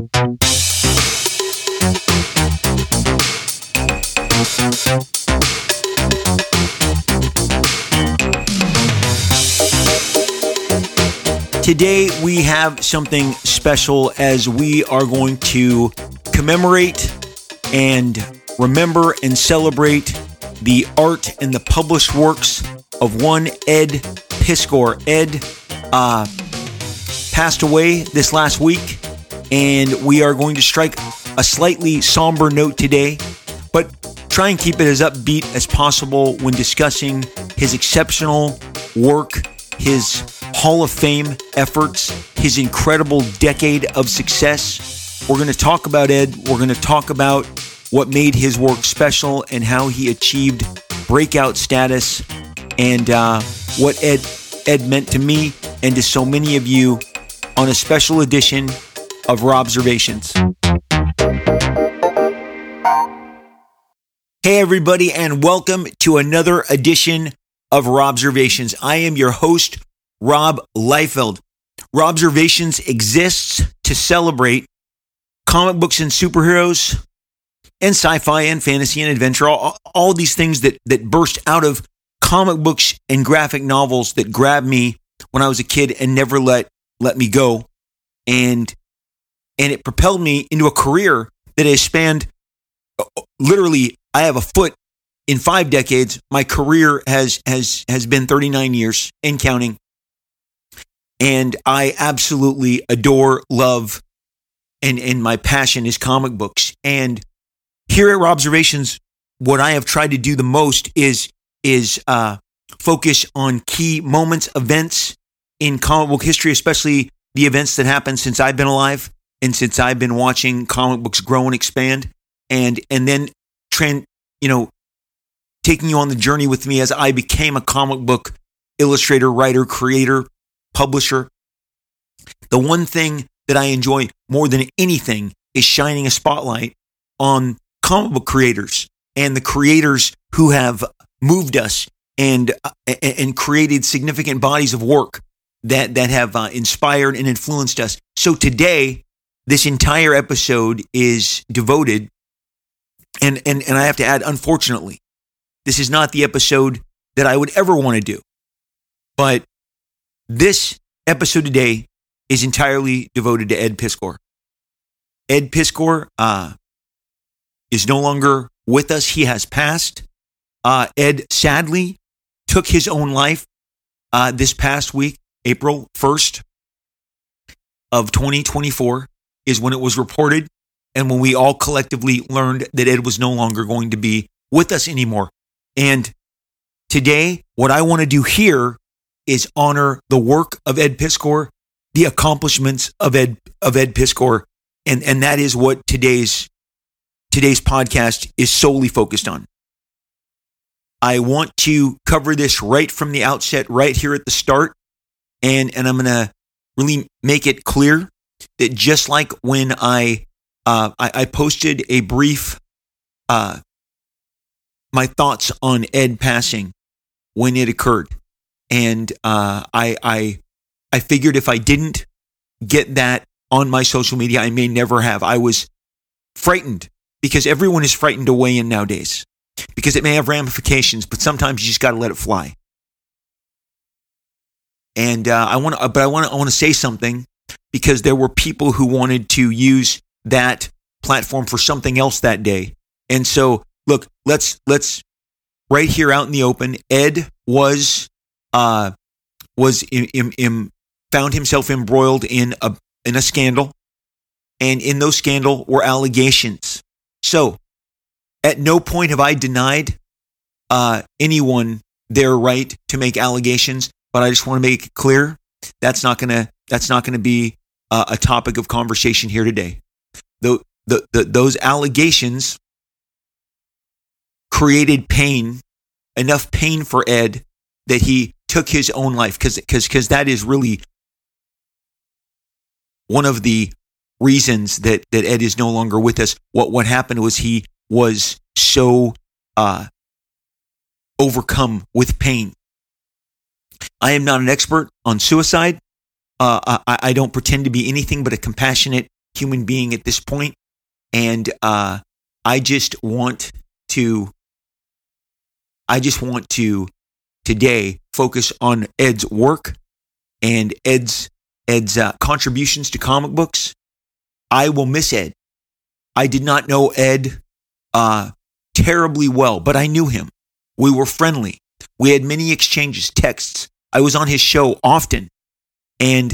Today we have something special as we are going to commemorate and remember and celebrate the art and the published works of one Ed Piskor. Ed passed away this last week, and we are going to strike a slightly somber note today, but try and keep it as upbeat as possible when discussing his exceptional work, his Hall of Fame efforts, his incredible decade of success. We're going to talk about Ed. We're going to talk about what made his work special and how he achieved breakout status, and what Ed meant to me and to so many of you on a special edition of Robservations. Hey everybody, and welcome to another edition of Robservations. I am your host, Rob Liefeld. Robservations exists to celebrate comic books and superheroes and sci-fi and fantasy and adventure, all these things that burst out of comic books and graphic novels that grabbed me when I was a kid and never let me go. And it propelled me into a career that has spanned literally, I have a foot in 5 decades. My career has been 39 years and counting. And I absolutely adore, love, and my passion is comic books. And here at Robservations, what I have tried to do the most is focus on key moments, events in comic book history, especially the events that happened since I've been alive and since I've been watching comic books grow and expand, and then taking you on the journey with me as I became a comic book illustrator, writer, creator, publisher. The one thing that I enjoy more than anything is shining a spotlight on comic book creators and the creators who have moved us and created significant bodies of work that have inspired and influenced us. So today, this entire episode is devoted, and I have to add, unfortunately, this is not the episode that I would ever want to do. But this episode today is entirely devoted to Ed Piskor. Ed Piskor is no longer with us. He has passed. Ed sadly took his own life this past week. April 1st of 2024 is when it was reported, and when we all collectively learned that Ed was no longer going to be with us anymore. And today, what I want to do here is honor the work of Ed Piskor, the accomplishments of Ed Piskor, and that is what today's podcast is solely focused on. I want to cover this right from the outset, right here at the start, and I'm going to really make it clear that just like when I posted a brief my thoughts on Ed passing when it occurred, and I figured if I didn't get that on my social media, I may never have. I was frightened because everyone is frightened to weigh in nowadays because it may have ramifications, but sometimes you just got to let it fly. And I want to say something because there were people who wanted to use that platform for something else that day. And so, look, let's right here out in the open. Ed found himself embroiled in a scandal, and in those scandal were allegations. So, at no point have I denied anyone their right to make allegations, but I just want to make it clear that's not gonna be a topic of conversation here today. Those allegations created enough pain for Ed that he took his own life, because that is really one of the reasons that Ed is no longer with us. What happened was he was so overcome with pain. I am not an expert on suicide. I don't pretend to be anything but a compassionate human being at this point. And I just want to today focus on Ed's work and Ed's contributions to comic books. I will miss Ed. I did not know Ed terribly well, but I knew him. We were friendly. We had many exchanges, texts. I was on his show often. And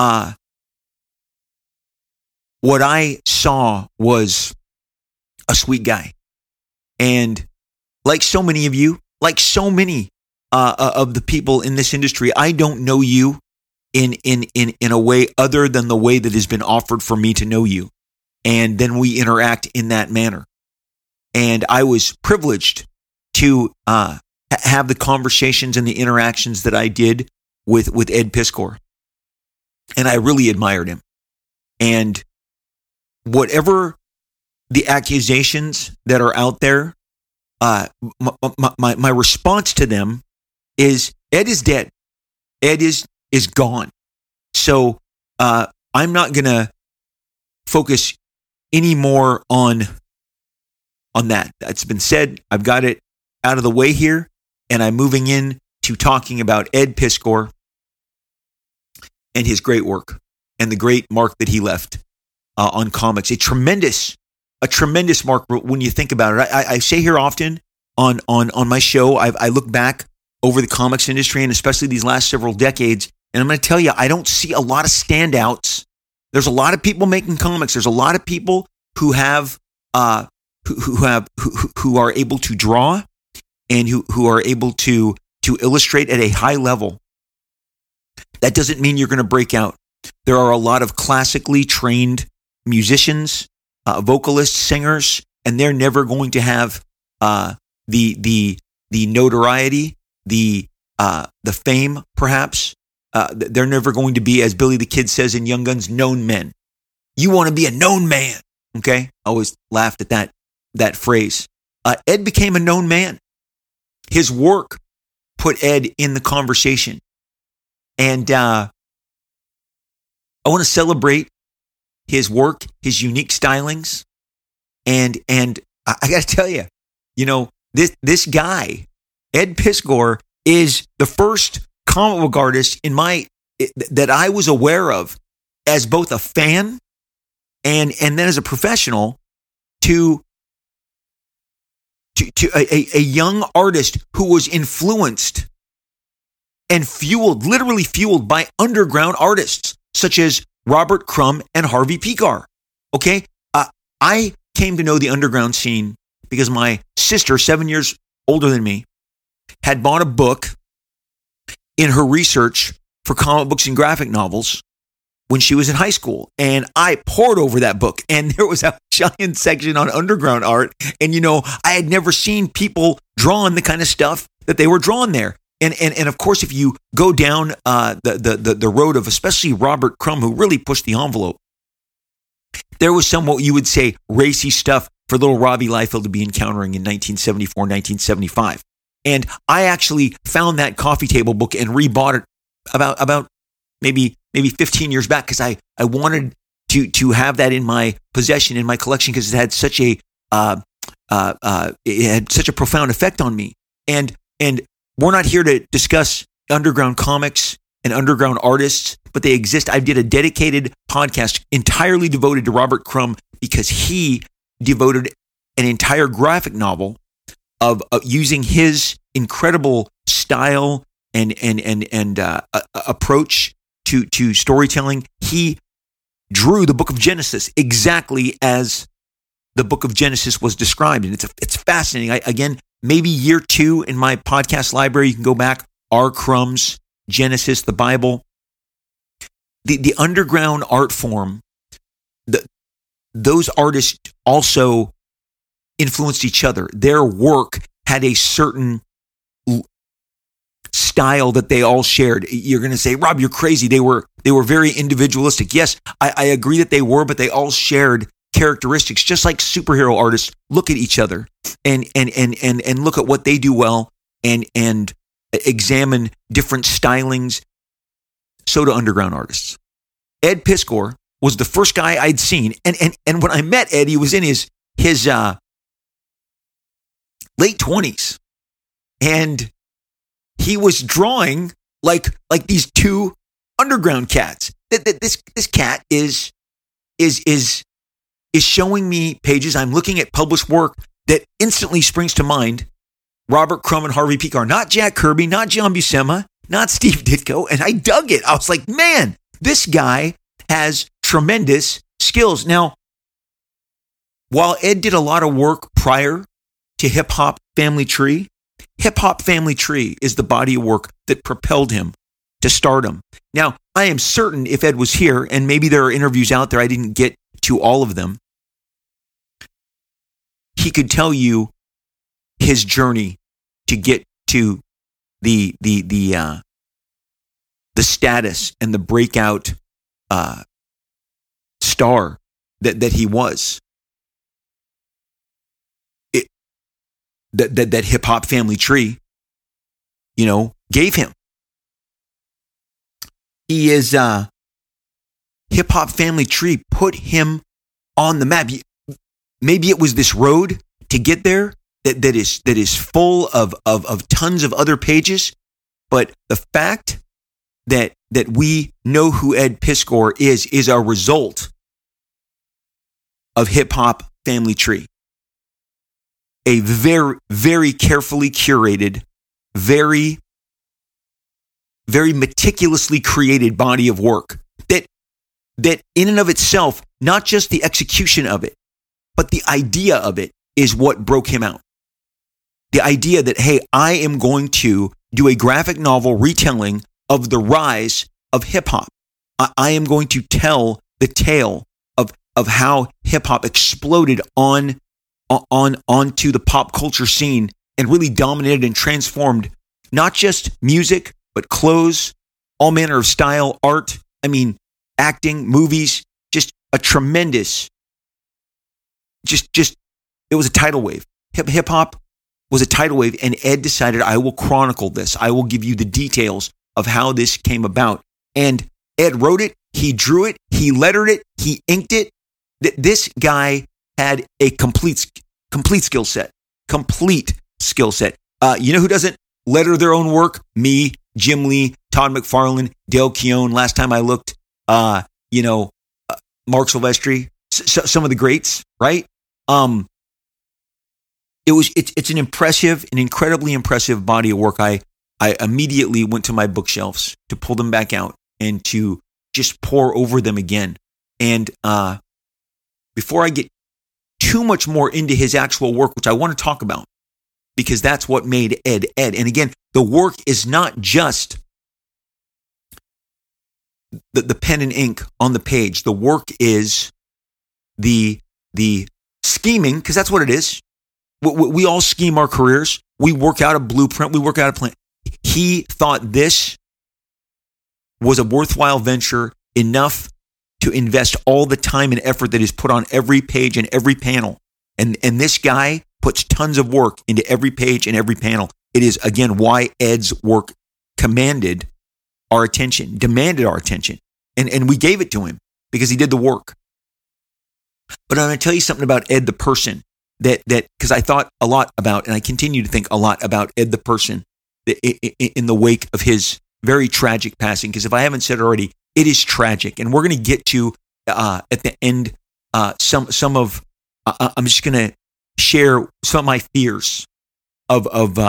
what I saw was a sweet guy. And like so many of you, like so many of the people in this industry, I don't know you in a way other than the way that has been offered for me to know you. And then we interact in that manner. And I was privileged to have the conversations and the interactions that I did with Ed Piskor. And I really admired him. And whatever the accusations that are out there, my response to them is Ed is dead. Ed is gone. So I'm not going to focus any more on that. That's been said. I've got it out of the way here, and I'm moving in to talking about Ed Piskor and his great work and the great mark that he left on comics. A tremendous mark when you think about it. I say here often on my show, I look back over the comics industry and especially these last several decades, and I'm going to tell you, I don't see a lot of standouts. There's a lot of people making comics. There's a lot of people who have who are able to draw and who are able to illustrate at a high level. That doesn't mean you're going to break out. There are a lot of classically trained musicians, vocalists, singers, and they're never going to have the notoriety, the fame, perhaps. They're never going to be, as Billy the Kid says in Young Guns, known men. You want to be a known man, okay? I always laughed at that phrase. Ed became a known man. His work put Ed in the conversation. And I want to celebrate his work, his unique stylings. And I got to tell you, this guy, Ed Piskor, is the first comic book artist that I was aware of as both a fan and then as a professional to a young artist who was influenced and literally fueled by underground artists such as Robert Crumb and Harvey Pekar. Okay? I came to know the underground scene because my sister, 7 years older than me, had bought a book in her research for comic books and graphic novels when she was in high school. And I pored over that book, and there was a giant section on underground art. And, I had never seen people drawing the kind of stuff that they were drawing there. And of course, if you go down the road of especially Robert Crumb, who really pushed the envelope, there was some what you would say racy stuff for little Robbie Liefeld to be encountering in 1974, 1975. And I actually found that coffee table book and rebought it about maybe 15 years back because I wanted to have that in my possession, in my collection, because it had such a profound effect on me. And we're not here to discuss underground comics and underground artists, but they exist. I did a dedicated podcast entirely devoted to Robert Crumb because he devoted an entire graphic novel of using his incredible style and approach to storytelling. He drew the book of Genesis exactly as the book of Genesis was described, and it's fascinating. Again, maybe year 2 in my podcast library, you can go back. R. Crumb's Genesis, the Bible, the underground art form. Those artists also influenced each other. Their work had a certain style that they all shared. You're going to say, Rob, you're crazy. They were very individualistic. Yes, I agree that they were, but they all shared characteristics, just like superhero artists look at each other and look at what they do well and examine different stylings. So do underground artists. Ed Piskor was the first guy I'd seen. And when I met Ed, he was in his late 20s. And he was drawing like these two underground cats. This cat is showing me pages. I'm looking at published work that instantly springs to mind. Robert Crumb and Harvey Pekar, not Jack Kirby, not John Buscema, not Steve Ditko. And I dug it. I was like, man, this guy has tremendous skills. Now, while Ed did a lot of work prior to Hip Hop Family Tree, Hip Hop Family Tree is the body of work that propelled him to stardom. Now, I am certain if Ed was here, and maybe there are interviews out there, I didn't get to all of them, he could tell you his journey to get to the status and the breakout star that he was. That Hip Hop Family Tree, gave him. He is Hip Hop Family Tree put him on the map. Maybe it was this road to get there that is full of tons of other pages, but the fact that we know who Ed Piskor is a result of Hip Hop Family Tree. A very, very carefully curated, very, very meticulously created body of work that in and of itself, not just the execution of it, but the idea of it is what broke him out. The idea that, hey, I am going to do a graphic novel retelling of the rise of hip hop. I am going to tell the tale of how hip hop exploded onto the pop culture scene and really dominated and transformed not just music, but clothes, all manner of style, art, acting, movies, just a tremendous, it was a tidal wave. Hip hop was a tidal wave, and Ed decided, I will chronicle this. I will give you the details of how this came about. And Ed wrote it, he drew it, he lettered it, he inked it. This guy had a complete skill set. Complete skill set. You know who doesn't letter their own work? Me, Jim Lee, Todd McFarlane, Dale Keown. Last time I looked, Mark Silvestri, some of the greats, right? It's an incredibly impressive body of work. I immediately went to my bookshelves to pull them back out and to just pour over them again. And before I get too much more into his actual work, which I want to talk about, because that's what made Ed Ed. And again, the work is not just the pen and ink on the page. The work is the scheming, because that's what it is. We all scheme our careers. We work out a blueprint. We work out a plan. He thought this was a worthwhile venture enough to invest all the time and effort that is put on every page and every panel. And this guy puts tons of work into every page and every panel. It is, again, why Ed's work demanded our attention. And we gave it to him because he did the work. But I'm going to tell you something about Ed the person that because I thought a lot about, and I continue to think a lot about Ed the person in the wake of his very tragic passing. Because if I haven't said already, it is tragic. And we're going to get to, at the end, some of, I'm just going to share some of my fears of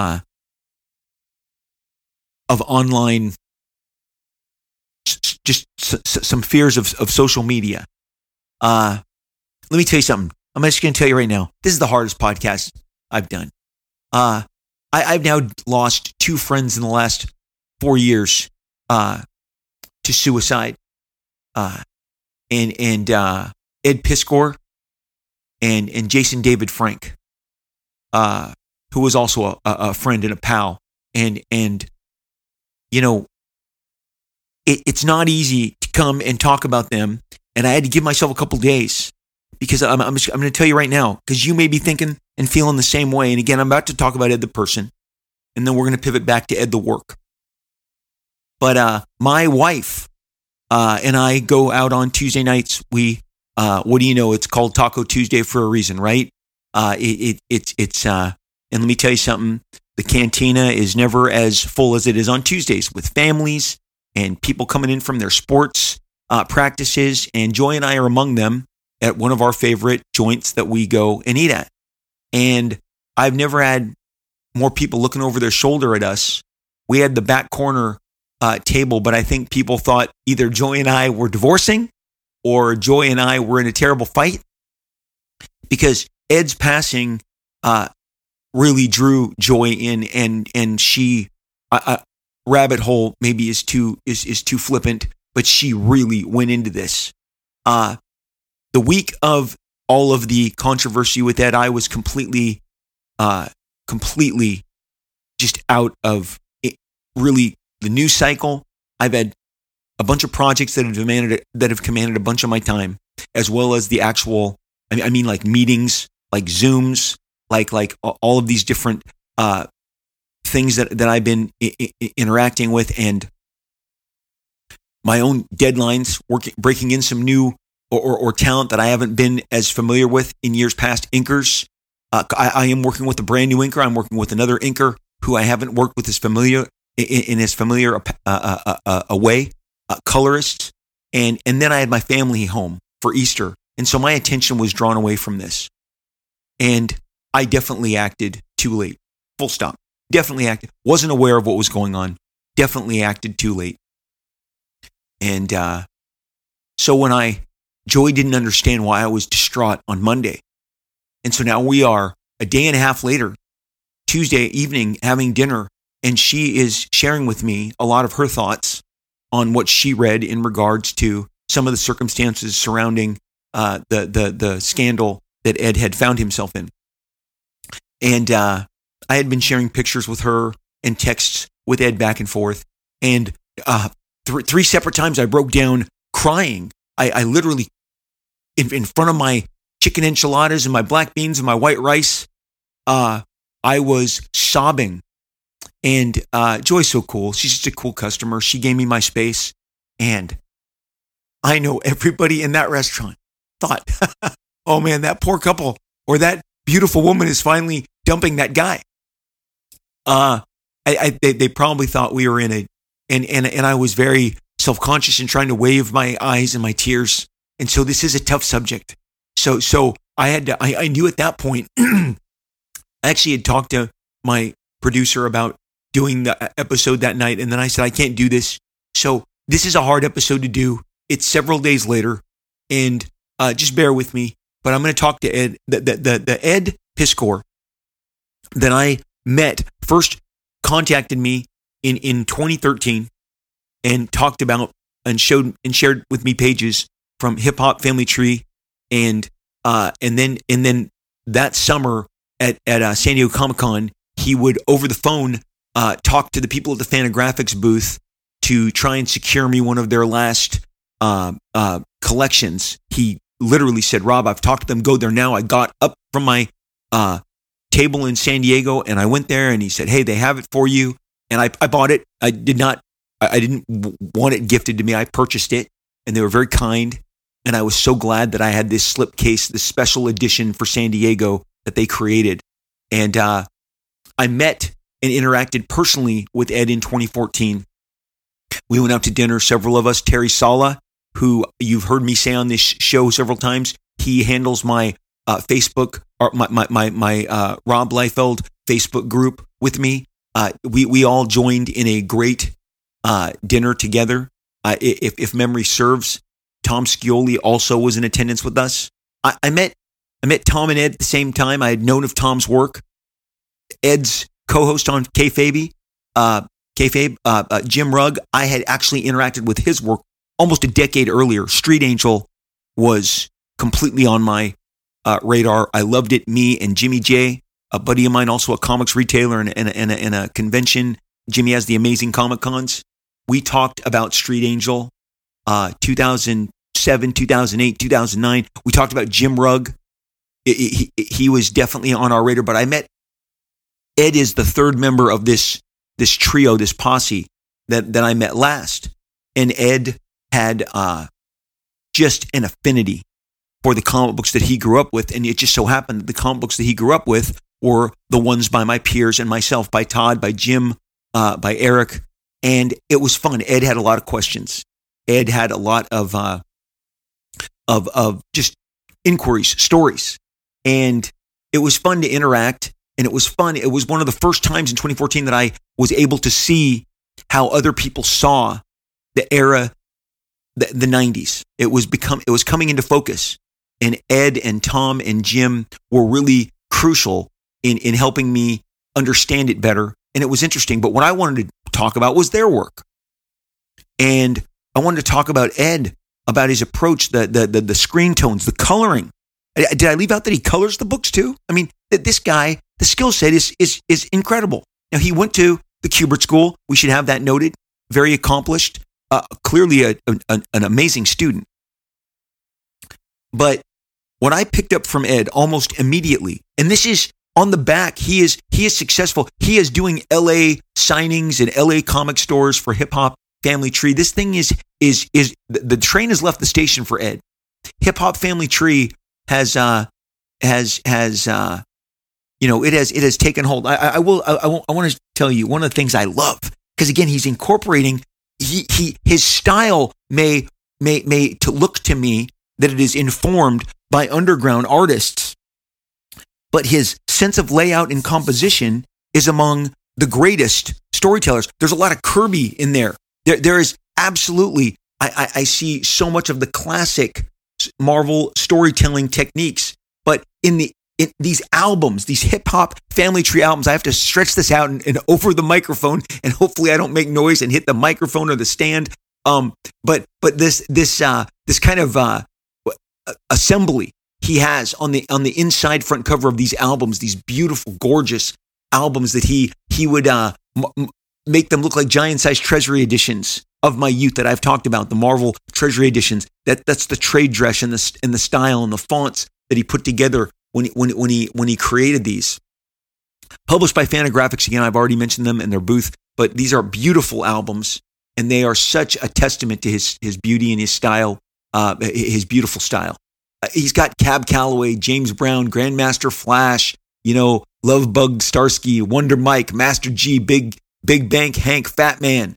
online, just some fears of social media. Let me tell you something. I'm just going to tell you right now, this is the hardest podcast I've done. I've now lost 2 friends in the last 4 years to suicide. And Ed Piskor and Jason David Frank, who was also a friend and a pal. And it's not easy to come and talk about them. And I had to give myself a couple days because I'm going to tell you right now, because you may be thinking and feeling the same way. And again, I'm about to talk about Ed the person, and then we're going to pivot back to Ed the work. But my wife and I go out on Tuesday nights. We, what do you know? It's called Taco Tuesday for a reason, right? And let me tell you something. The cantina is never as full as it is on Tuesdays with families and people coming in from their sports practices. And Joy and I are among them at one of our favorite joints that we go and eat at. And I've never had more people looking over their shoulder at us. We had the back corner table, but I think people thought either Joy and I were divorcing or Joy and I were in a terrible fight, because Ed's passing really drew Joy in, and she rabbit hole maybe is too flippant, but she really went into this. The week of all of the controversy with Ed, I was completely just out of it, really the news cycle. I've had a bunch of projects that have commanded a bunch of my time, as well as the actual, I mean like meetings, like Zooms, like all of these different things that I've been interacting with, and my own deadlines, breaking in some new or talent that I haven't been as familiar with in years past. Inkers. I am working with a brand new inker. I'm working with another inker who I haven't worked with as familiar in as familiar a way. Colorists, and then I had my family home for Easter, and so my attention was drawn away from this, and I definitely acted too late. Full stop. Definitely acted. Wasn't aware of what was going on. Definitely acted too late. And so when Joy didn't understand why I was distraught on Monday. And so now we are a day and a half later, Tuesday evening, having dinner, and she is sharing with me a lot of her thoughts on what she read in regards to some of the circumstances surrounding the scandal that Ed had found himself in. And I had been sharing pictures with her and texts with Ed back and forth. And three separate times I broke down crying. I literally, in front of my chicken enchiladas and my black beans and my white rice, I was sobbing. And Joy's so cool. She's just a cool customer. She gave me my space. And I know everybody in that restaurant thought, oh man, that poor couple or that beautiful woman is finally dumping that guy. They probably thought we were in a, and I was very self-conscious and trying to wave my eyes and my tears. And so this is a tough subject. So I had to, I knew at that point, I actually had talked to my producer about doing the episode that night. And then I said, I can't do this. So this is a hard episode to do. It's several days later, and just bear with me. But I'm going to talk to Ed, the Ed Piskor that I met, first contacted me in 2013 and talked about and shared with me pages from Hip Hop Family Tree, and then that summer at San Diego Comic-Con, he would over the phone talk to the people at the Fantagraphics booth to try and secure me one of their last collections. He literally said, Rob, I've talked to them, go there now. I got up from my table in San Diego and I went there, and he said, hey, they have it for you. And I bought it. I didn't want it gifted to me. I purchased it, and they were very kind. And I was so glad that I had this slipcase, this special edition for San Diego that they created. And I met and interacted personally with Ed in 2014. We went out to dinner, several of us. Terry Sala, who you've heard me say on this show several times, he handles my Facebook, or my Rob Liefeld Facebook group with me. We all joined in a great dinner together. If memory serves, Tom Scioli also was in attendance with us. I met Tom and Ed at the same time. I had known of Tom's work. Ed's co-host on Kayfabe, Jim Rugg, I had actually interacted with his work almost a decade earlier. Street Angel was completely on my radar. I loved it. Me and Jimmy J, a buddy of mine, also a comics retailer and a convention. Jimmy has the amazing Comic Cons. We talked about Street Angel, 2007, 2008, 2009. We talked about Jim Rugg. He was definitely on our radar, but I met Ed is the third member of this trio, this posse that I met last. And Ed had just an affinity for the comic books that he grew up with. And it just so happened that the comic books that he grew up with were the ones by my peers and myself, by Todd, by Jim, by Eric. And it was fun. Ed had a lot of questions. Ed had a lot of just inquiries, stories. And it was fun to interact. And it was fun. It was one of the first times in 2014 that I was able to see how other people saw the era, the 90s. It was coming into focus. And Ed and Tom and Jim were really crucial in helping me understand it better. And it was interesting. But what I wanted to talk about was their work. And I wanted to talk about Ed, about his approach, the screen tones, the coloring. Did I leave out that he colors the books too? I mean, this guy, the skill set is incredible. Now, he went to the Kubert School. We should have that noted. Very accomplished, clearly an amazing student. But what I picked up from Ed almost immediately, and this is on the back, he is successful. He is doing LA signings and LA comic stores for Hip Hop Family Tree. This thing is the train has left the station for Ed. Hip Hop Family Tree has it has taken hold. I want to tell you one of the things I love, because again, he's incorporating his style may to look to me that it is informed by underground artists, but his sense of layout and composition is among the greatest storytellers. There's a lot of Kirby in there. There is absolutely, I see so much of the classic Marvel storytelling techniques, but in these albums, these Hip Hop Family Tree albums, I have to stretch this out and over the microphone, and hopefully I don't make noise and hit the microphone or the stand. But this kind of assembly he has on the inside front cover of these albums, these beautiful, gorgeous albums that he would make them look like giant-sized treasury editions of my youth that I've talked about, the Marvel treasury editions. That's the trade dress and the style and the fonts that he put together when he created these. Published by Fantagraphics, again, I've already mentioned them in their booth, but these are beautiful albums, and they are such a testament to his beauty and his style, his beautiful style. He's got Cab Calloway, James Brown, Grandmaster Flash, Love Bug Starsky, Wonder Mike, Master G, Big Bank Hank, Fat Man,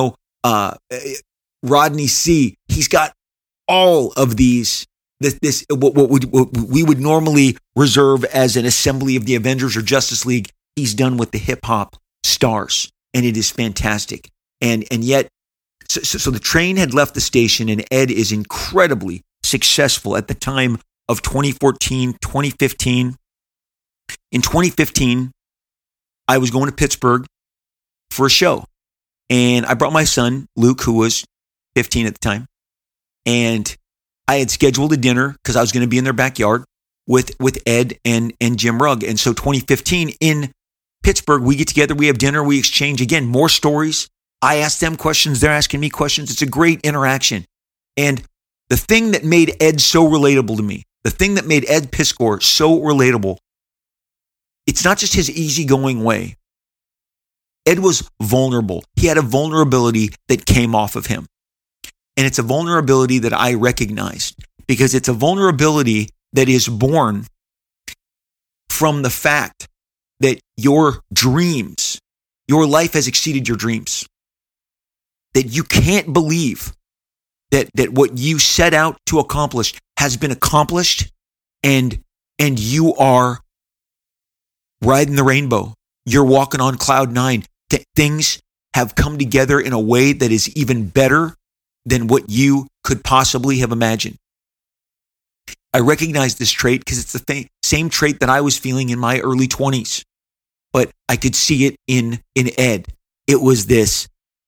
Rodney C. He's got all of these. This what we would normally reserve as an assembly of the Avengers or Justice League, he's done with the hip hop stars, and it is fantastic. And yet, so the train had left the station, and Ed is incredibly successful at the time of 2014, 2015. In 2015, I was going to Pittsburgh for a show, and I brought my son, Luke, who was 15 at the time, and I had scheduled a dinner because I was going to be in their backyard with Ed and Jim Rugg. And so 2015 in Pittsburgh, we get together, we have dinner, we exchange, again, more stories. I ask them questions, they're asking me questions. It's a great interaction. And the thing that made Ed so relatable to me, the thing that made Ed Piskor so relatable, it's not just his easygoing way. Ed was vulnerable. He had a vulnerability that came off of him. And it's a vulnerability that I recognized, because it's a vulnerability that is born from the fact that your dreams, your life has exceeded your dreams. That you can't believe that what you set out to accomplish has been accomplished, and you are riding the rainbow. You're walking on cloud nine. Things have come together in a way that is even better than what you could possibly have imagined. I recognize this trait because it's the same trait that I was feeling in my early 20s, but I could see it in Ed. It was this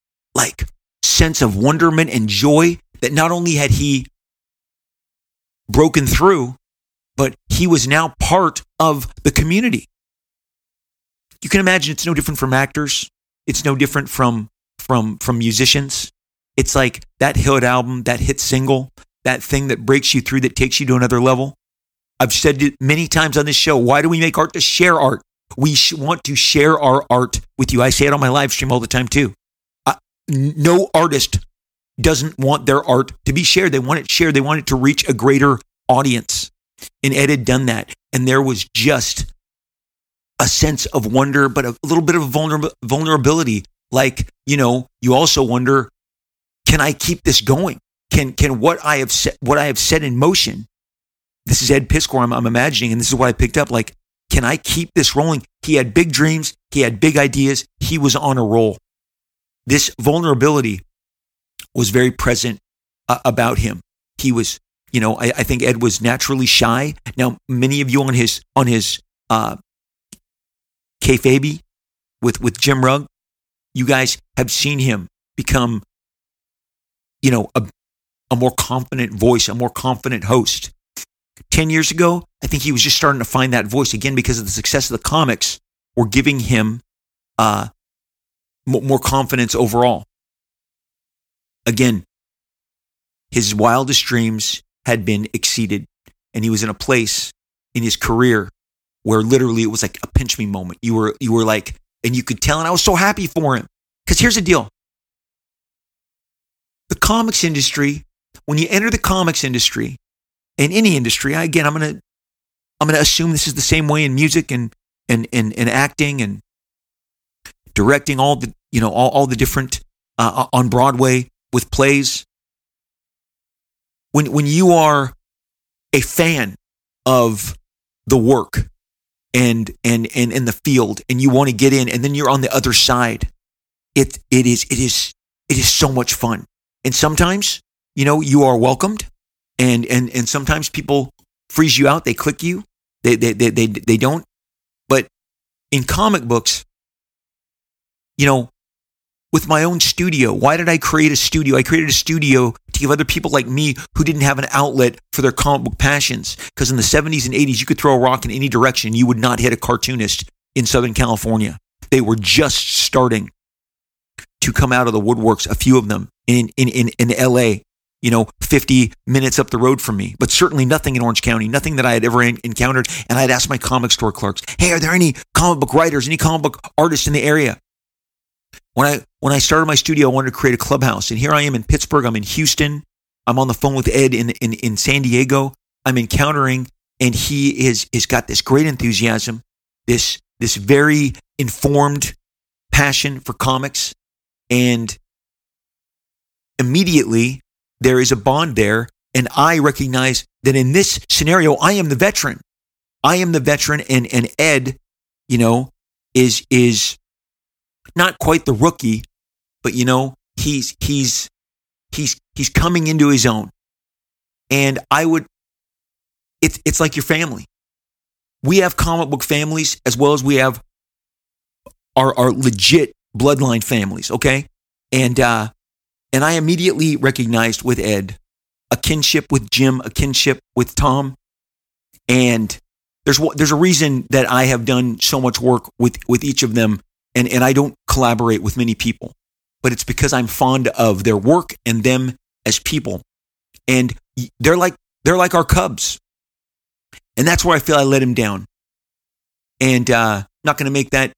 sense of wonderment and joy that not only had he broken through, but he was now part of the community. You can imagine it's no different from actors. It's no different from musicians. It's like that hit album, that hit single, that thing that breaks you through, that takes you to another level. I've said it many times on this show. Why do we make art? To share art. We want to share our art with you. I say it on my live stream all the time too. No artist doesn't want their art to be shared. They want it shared. They want it to reach a greater audience. And Ed had done that. And there was just a sense of wonder, but a little bit of vulnerability. Like, you also wonder, can I keep this going? Can what I have set in motion? This is Ed Piskor, I'm imagining, and this is what I picked up. Like, can I keep this rolling? He had big dreams. He had big ideas. He was on a roll. This vulnerability was very present about him. He was, I think Ed was naturally shy. Now, many of you on his kayfabe with Jim Rugg, you guys have seen him become, a more confident voice, a more confident host. 10 years ago, I think he was just starting to find that voice again because of the success of the comics were giving him more confidence overall. Again, his wildest dreams had been exceeded, and he was in a place in his career where literally it was like a pinch me moment. You were like, and you could tell, and I was so happy for him. Because here's the deal. The comics industry, when you enter the comics industry, in any industry, again, I'm gonna assume this is the same way in music and acting and directing, all the different on Broadway with plays. When you are a fan of the work and in the field, and you want to get in, and then you're on the other side, it is so much fun. And sometimes, you are welcomed, and sometimes people freeze you out. They click you. They don't. But in comic books, with my own studio, why did I create a studio? I created a studio to give other people like me who didn't have an outlet for their comic book passions. Because in the 70s and 80s, you could throw a rock in any direction. You would not hit a cartoonist in Southern California. They were just starting to come out of the woodworks, a few of them in LA, 50 minutes up the road from me, but certainly nothing in Orange County, nothing that I had ever encountered. And I'd ask my comic store clerks, hey, are there any comic book writers, any comic book artists in the area? When I started my studio, I wanted to create a clubhouse. And here I am in Pittsburgh, I'm in Houston, I'm on the phone with Ed in San Diego. I'm encountering, and he is got this great enthusiasm, this very informed passion for comics. And immediately there is a bond there. And I recognize that in this scenario, I am the veteran. And Ed, is not quite the rookie, but he's coming into his own. And it's like your family. We have comic book families as well as we have our legit bloodline families, okay? And I immediately recognized with Ed a kinship with Jim, a kinship with Tom. And there's a reason that I have done so much work with each of them, and I don't collaborate with many people. But it's because I'm fond of their work and them as people. And they're like our Cubs. And that's where I feel I let him down. And not going to make that.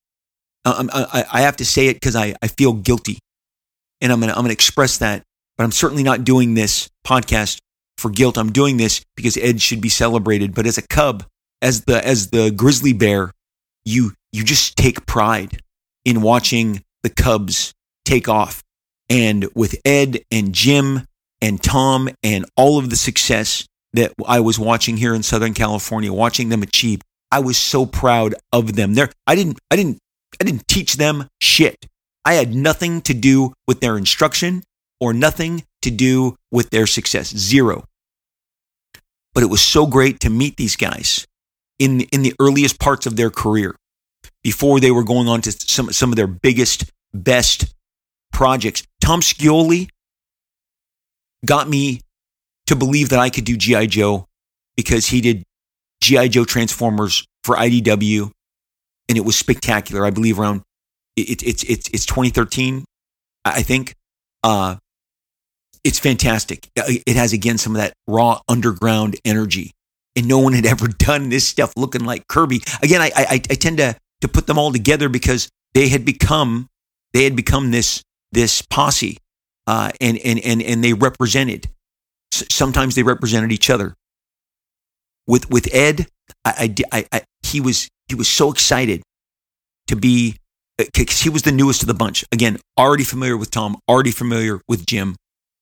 I have to say it because I feel guilty, and I'm gonna express that. But I'm certainly not doing this podcast for guilt. I'm doing this because Ed should be celebrated. But as a Cub, as the grizzly bear, you just take pride in watching the Cubs take off. And with Ed and Jim and Tom and all of the success that I was watching here in Southern California, watching them achieve, I was so proud of them. I didn't teach them shit. I had nothing to do with their instruction or nothing to do with their success. Zero. But it was so great to meet these guys in the earliest parts of their career, before they were going on to some of their biggest, best projects. Tom Scioli got me to believe that I could do G.I. Joe because he did G.I. Joe Transformers for IDW. And it was spectacular. I believe around it's 2013, I think. It's fantastic. It has, again, some of that raw underground energy. And no one had ever done this stuff looking like Kirby. Again, I tend to put them all together because they had become this posse. and they represented. Sometimes they represented each other. With Ed, he was so excited to be, because he was the newest of the bunch. Again, already familiar with Tom, already familiar with Jim.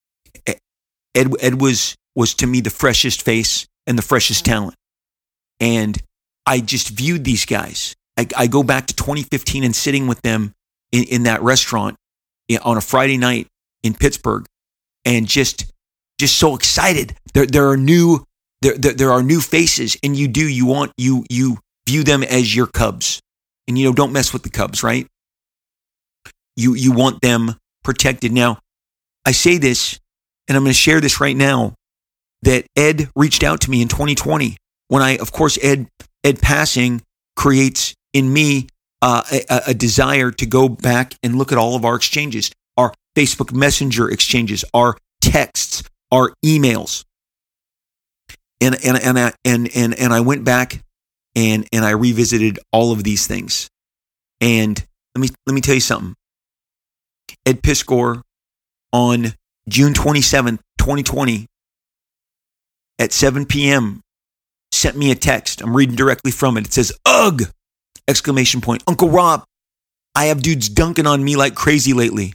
Ed was to me the freshest face and the freshest talent. And I just viewed these guys. I go back to 2015 and sitting with them in that restaurant on a Friday night in Pittsburgh, and just so excited. There are new faces, and you view them as your Cubs, and don't mess with the Cubs, right? You want them protected. Now, I say this, and I'm going to share this right now, that Ed reached out to me in 2020 when of course, Ed passing creates in me a desire to go back and look at all of our exchanges, our Facebook Messenger exchanges, our texts, our emails. And I went back and I revisited all of these things. And let me tell you something. Ed Piskor on June 27th, 2020 at 7 p.m. sent me a text. I'm reading directly from it. It says, "Ugh!" exclamation point. "Uncle Rob, I have dudes dunking on me like crazy lately."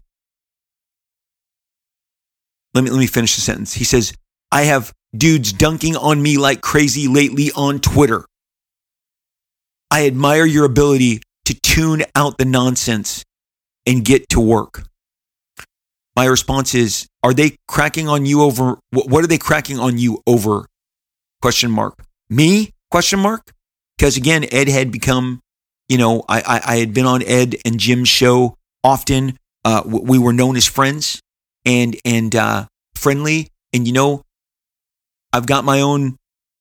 Let me finish the sentence. He says, "I have dudes dunking on me like crazy lately on Twitter. I admire your ability to tune out the nonsense and get to work." My response is, are they cracking on you over, what are they cracking on you over? Question mark. Me? Question mark. Because again, Ed had become, I had been on Ed and Jim's show often. We were known as friends and friendly. And I've got my own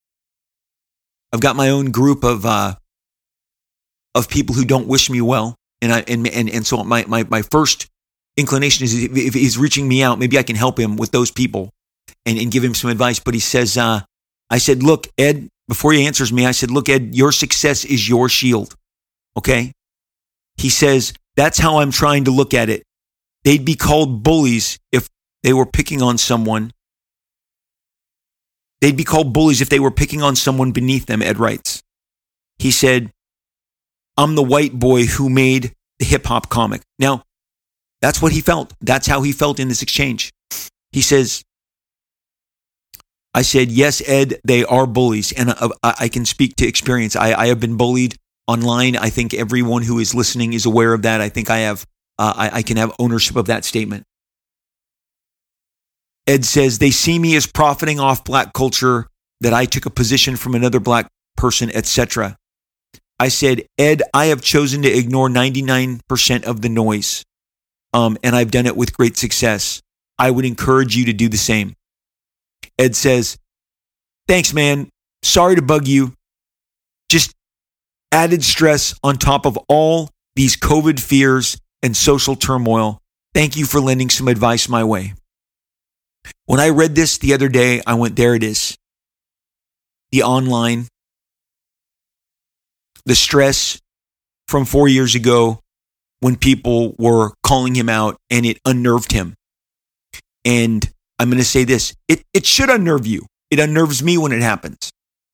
group of people who don't wish me well. And so my first inclination is, if he's reaching me out, maybe I can help him with those people and give him some advice. But he says, I said, "Look, Ed," before he answers me, I said, "Look, Ed, your success is your shield." Okay. He says, "That's how I'm trying to look at it. They'd be called bullies if they were picking on someone. They'd be called bullies if they were picking on someone beneath them," Ed writes. He said, "I'm the white boy who made the hip hop comic." Now, that's what he felt. That's how he felt in this exchange. He says, I said, "Yes, Ed, they are bullies." And I can speak to experience. I have been bullied online. I think everyone who is listening is aware of that. I think I can have ownership of that statement. Ed says, "They see me as profiting off black culture, that I took a position from another black person, etc." I said, "Ed, I have chosen to ignore 99% of the noise. And I've done it with great success. I would encourage you to do the same." Ed says, "Thanks, man. Sorry to bug you. Just added stress on top of all these COVID fears and social turmoil. Thank you for lending some advice my way." When I read this the other day, I went, there it is. The online, the stress from 4 years ago when people were calling him out, and it unnerved him. And I'm going to say this, it should unnerve you. It unnerves me when it happens.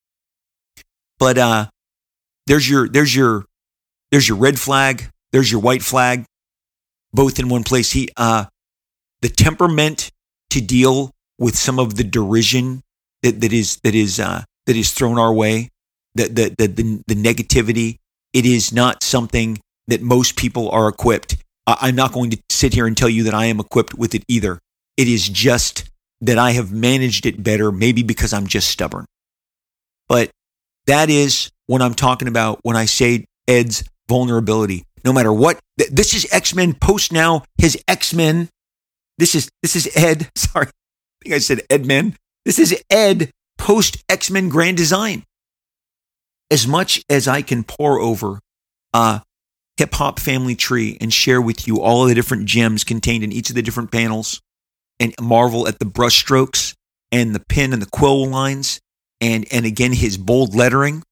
But there's your red flag, there's your white flag, both in one place. The temperament to deal with some of the derision that is thrown our way, the negativity. It is not something that most people are equipped. I'm not going to sit here and tell you that I am equipped with it either. It is just that I have managed it better, maybe because I'm just stubborn. But that is what I'm talking about when I say Ed's vulnerability. No matter what, this is X-Men post now, his X-Men. This is Ed. Sorry, I think I said Edmen. This is Ed post X-Men Grand Design. As much as I can pour over Hip Hop Family Tree and share with you all of the different gems contained in each of the different panels, and marvel at the brush strokes and the pen and the quill lines, and again his bold lettering,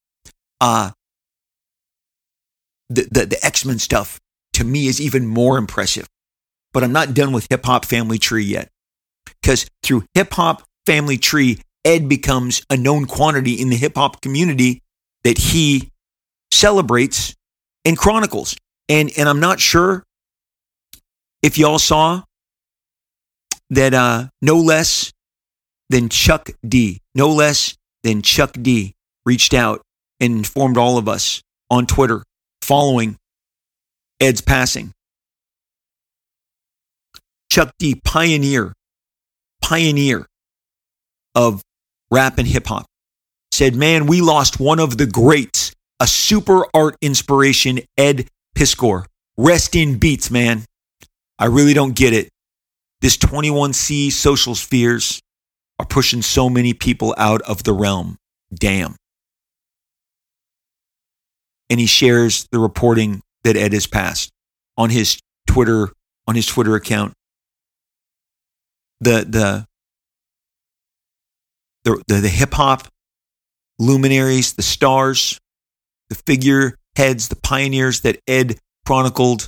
the X-Men stuff to me is even more impressive. but I'm not done with Hip Hop Family Tree yet. Because through Hip Hop Family Tree, Ed becomes a known quantity in the hip hop community that he celebrates and chronicles. And I'm not sure if y'all saw that no less than Chuck D reached out and informed all of us on Twitter following Ed's passing. Chuck D, pioneer of rap and hip hop, said, man, we lost one of the greats, a super art inspiration, Ed Piskor. Rest in beats, man. I really don't get it. This 21C social spheres are pushing so many people out of the realm. Damn. And he shares the reporting that Ed has passed on his Twitter account. The hip hop luminaries, the stars, the figureheads, the pioneers that Ed chronicled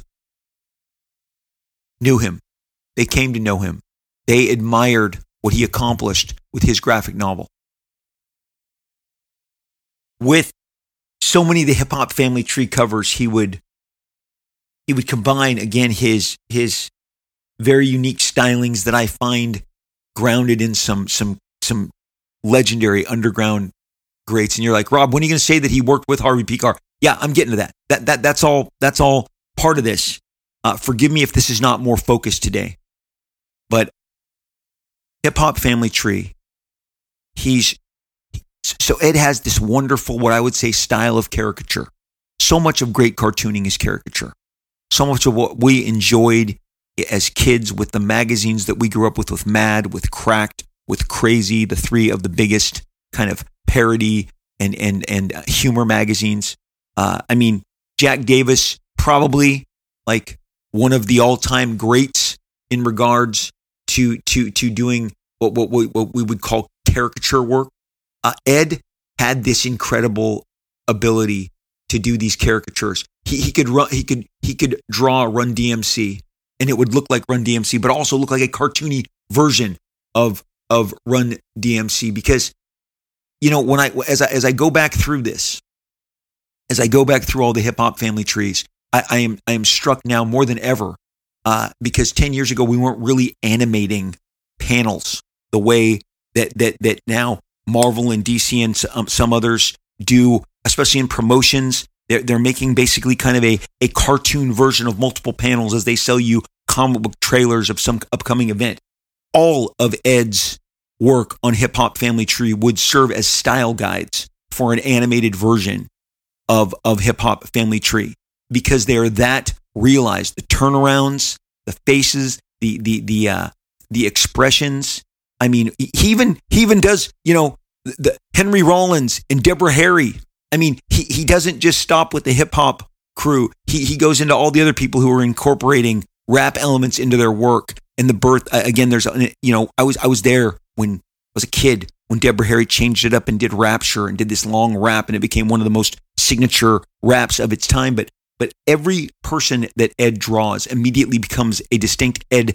knew him. They came to know him. They admired what he accomplished with his graphic novel. With so many of the Hip Hop Family Tree covers, he would combine again his very unique stylings that I find grounded in some legendary underground greats. And you're like, Rob, when are you going to say that he worked with Harvey P. Carr? Yeah, I'm getting to that. That's all part of this. Forgive me if this is not more focused today. But Hip Hop Family Tree, so Ed has this wonderful, what I would say, style of caricature. So much of great cartooning is caricature. So much of what we enjoyed as kids with the magazines that we grew up with Mad, with Cracked, with Crazy, the three of the biggest kind of parody and humor magazines. I mean, Jack Davis, probably like one of the all-time greats in regards to doing what we would call caricature work. Ed had this incredible ability to do these caricatures. He could draw Run DMC, and it would look like Run DMC, but also look like a cartoony version of Run DMC. Because, you know, as I go back through this, as I go back through all the Hip Hop Family Trees, I am struck now more than ever, because 10 years ago we weren't really animating panels the way that now Marvel and DC and some others do, especially in promotions. They're making basically kind of a cartoon version of multiple panels as they sell you comic book trailers of some upcoming event. All of Ed's work on Hip Hop Family Tree would serve as style guides for an animated version of Hip Hop Family Tree, because they are that realized. The turnarounds, the faces, the expressions. I mean, he even does, you know, the Henry Rollins and Deborah Harry. I mean, he doesn't just stop with the hip hop crew. He goes into all the other people who are incorporating rap elements into their work. And the birth, again, there's, you know, I was there when I was a kid, when Deborah Harry changed it up and did Rapture and did this long rap, and it became one of the most signature raps of its time. But every person that Ed draws immediately becomes a distinct Ed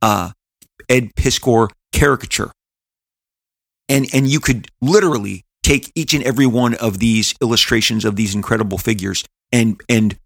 Piskor caricature. And you could literally take each and every one of these illustrations of these incredible figures and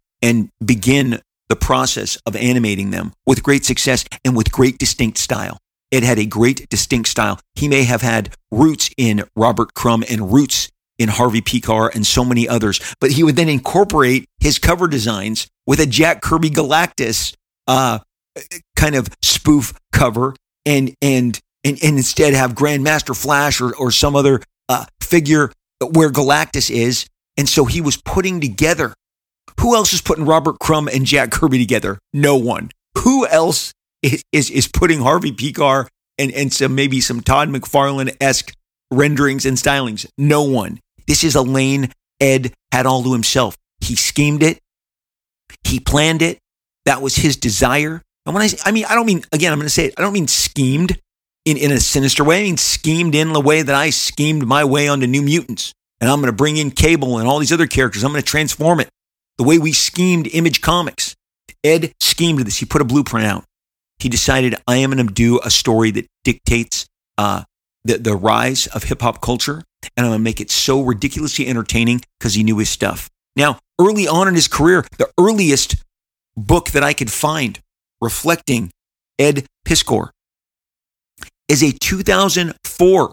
begin the process of animating them with great success and with great distinct style. Ed had a great distinct style. He may have had roots in Robert Crumb and roots in Harvey P. Carr and so many others, but he would then incorporate his cover designs with a Jack Kirby Galactus kind of spoof cover and instead have Grandmaster Flash or some other figure where Galactus is. And so he was putting together. Who else is putting Robert Crumb and Jack Kirby together? No one. Who else is putting Harvey P. Carr and maybe some Todd McFarlane-esque renderings and stylings? No one. This is a lane Ed had all to himself. He schemed it. He planned it. That was his desire. And when I don't mean, again, I'm going to say it, I don't mean schemed in a sinister way. I mean schemed in the way that I schemed my way onto New Mutants. And I'm going to bring in Cable and all these other characters. I'm going to transform it the way we schemed Image Comics. Ed schemed this. He put a blueprint out. he decided, I am going to do a story that dictates the rise of hip hop culture, and I'm going to make it so ridiculously entertaining because he knew his stuff. Now, early on in his career, the earliest book that I could find reflecting Ed Piskor is a 2004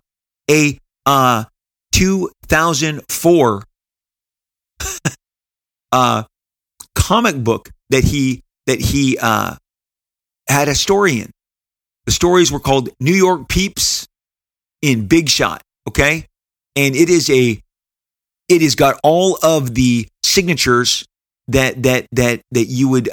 comic book that he had a story in. The stories were called New York Peeps in Big Shot. Okay, and it has got all of the signatures that you would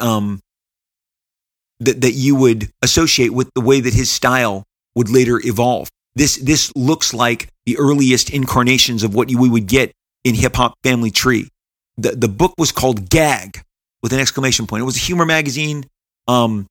that you would associate with the way that his style would later evolve. This looks like the earliest incarnations of what we would get in Hip Hop Family Tree. The book was called Gag with an exclamation point. It was a humor magazine, and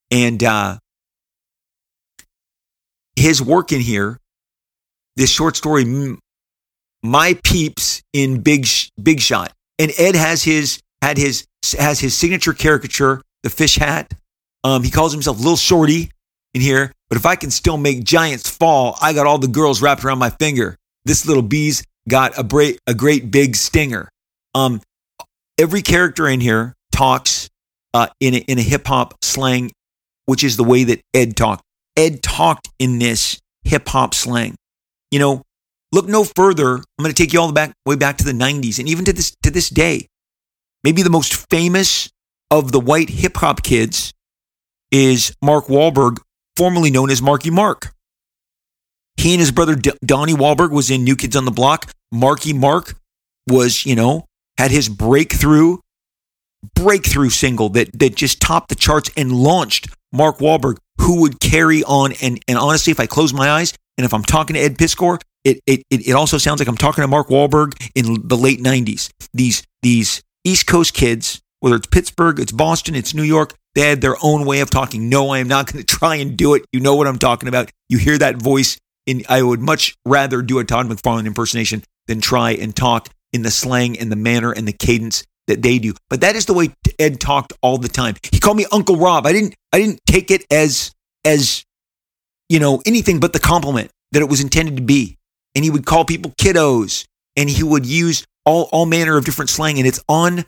his work in here, this short story, My Peeps in Big Shot, and Ed has his signature caricature, the fish hat. He calls himself Lil Shorty in here. But if I can still make giants fall, I got all the girls wrapped around my finger. This little bee's got a great big stinger. Every character in here talks in a hip hop slang, which is the way that Ed talked. Ed talked in this hip hop slang. You know, look no further. I'm going to take you all the way back to the 90s, and even to this day. Maybe the most famous of the white hip hop kids is Mark Wahlberg, formerly known as Marky Mark. He and his brother Donnie Wahlberg was in New Kids on the Block. Marky Mark was, had his breakthrough single that just topped the charts and launched Mark Wahlberg, who would carry on. And honestly, if I close my eyes and if I'm talking to Ed Piskor, it also sounds like I'm talking to Mark Wahlberg in the late 90s. These East Coast kids, whether it's Pittsburgh, it's Boston, it's New York, they had their own way of talking. No, I am not going to try and do it. You know what I'm talking about. You hear that voice, and I would much rather do a Todd McFarlane impersonation than try and talk in the slang and the manner and the cadence that they do. But that is the way Ed talked all the time. He called me Uncle Rob. I didn't take it as anything but the compliment that it was intended to be. And he would call people kiddos, and he would use all manner of different slang, and it's on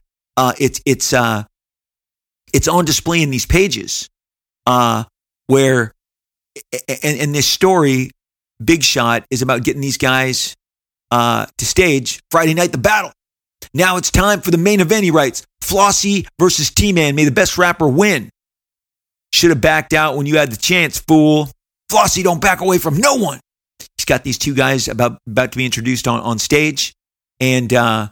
display in these pages, where and this story, Big Shot, is about getting these guys to stage Friday Night the Battle. Now it's time for the main event, he writes. Flossie versus T-Man. May the best rapper win. Should have backed out when you had the chance, fool. Flossie don't back away from no one. He's got these two guys about to be introduced on stage, and then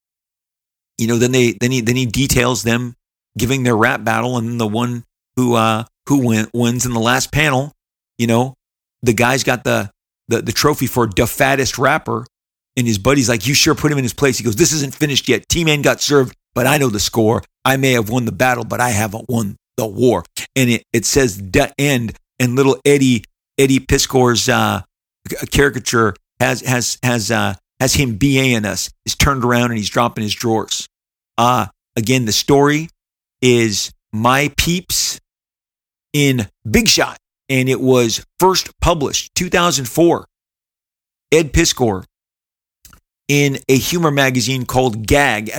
he details them giving their rap battle, and then the one who wins in the last panel, the guy's got the trophy for the fattest rapper, and his buddy's like, you sure put him in his place. He goes, this isn't finished yet. T-Man got served, but I know the score. I may have won the battle, but I haven't won the war. And it says the end, and little Eddie Piskor's caricature has him BAing us. He's turned around and he's dropping his drawers. Again, the story is My Peeps in Big Shot, and it was first published 2004. Ed Piskor in a humor magazine called Gag!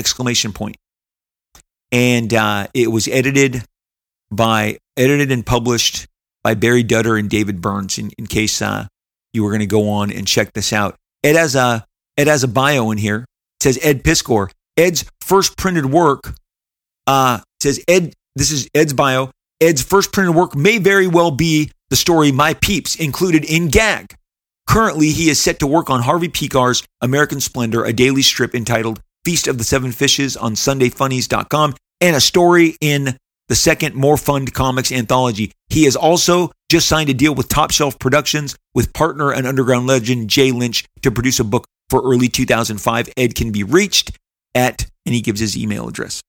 And it was edited and published by Barry Dudder and David Burns. In case you were going to go on and check this out, Ed has a bio in here. It says Ed Piskor. Ed's first printed work says Ed. This is Ed's bio. Ed's first printed work may very well be the story My Peeps, included in Gag. Currently, he is set to work on Harvey Pekar's American Splendor, a daily strip entitled Feast of the Seven Fishes on SundayFunnies.com, and a story in the second More Fun Comics anthology. He has also just signed a deal with Top Shelf Productions with partner and underground legend Jay Lynch to produce a book for early 2005. Ed can be reached at, and he gives his email address.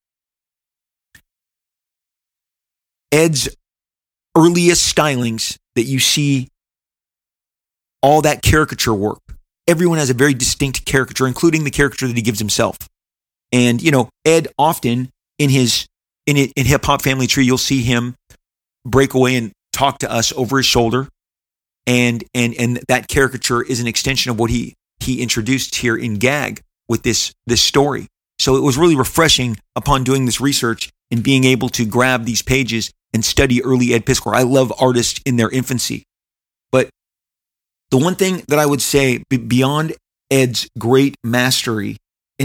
Ed's earliest stylings that you see, all that caricature work, everyone has a very distinct caricature, including the caricature that he gives himself. And, Ed often in Hip Hop Family Tree, you'll see him break away and talk to us over his shoulder, and that caricature is an extension of what he introduced here in Gag with this story. So it was really refreshing upon doing this research and being able to grab these pages and study early Ed Piskor. I love artists in their infancy. But the one thing that I would say beyond Ed's great mastery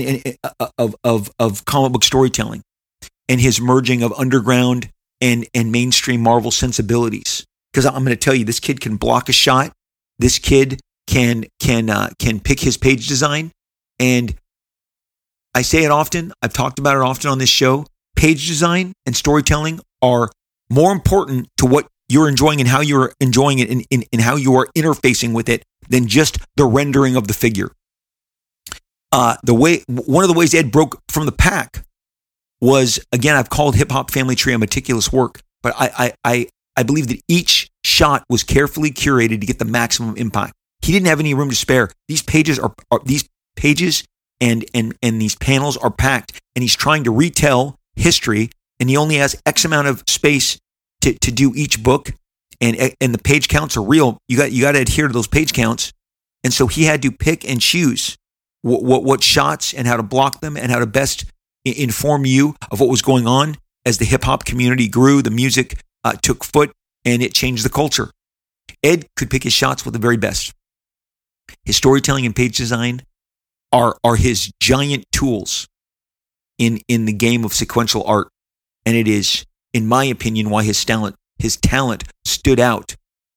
of comic book storytelling and his merging of underground and mainstream Marvel sensibilities, because I'm going to tell you, this kid can block a shot. This kid can pick his page design, and I say it often. I've talked about it often on this show. Page design and storytelling are more important to what you're enjoying and how you're enjoying it and how you are interfacing with it than just the rendering of the figure. One of the ways Ed broke from the pack was, again, I've called Hip Hop Family Tree a meticulous work, but I believe that each shot was carefully curated to get the maximum impact. He didn't have any room to spare. These pages and these panels are packed, and he's trying to retell history, and he only has X amount of space to do each book, and the page counts are real. You got to adhere to those page counts, and so he had to pick and choose what shots and how to block them and how to best inform you of what was going on as the hip hop community grew, the music took foot, and it changed the culture. Ed could pick his shots with the very best. His storytelling and page design are his giant tools in the game of sequential art, and it is, in my opinion, why his talent stood out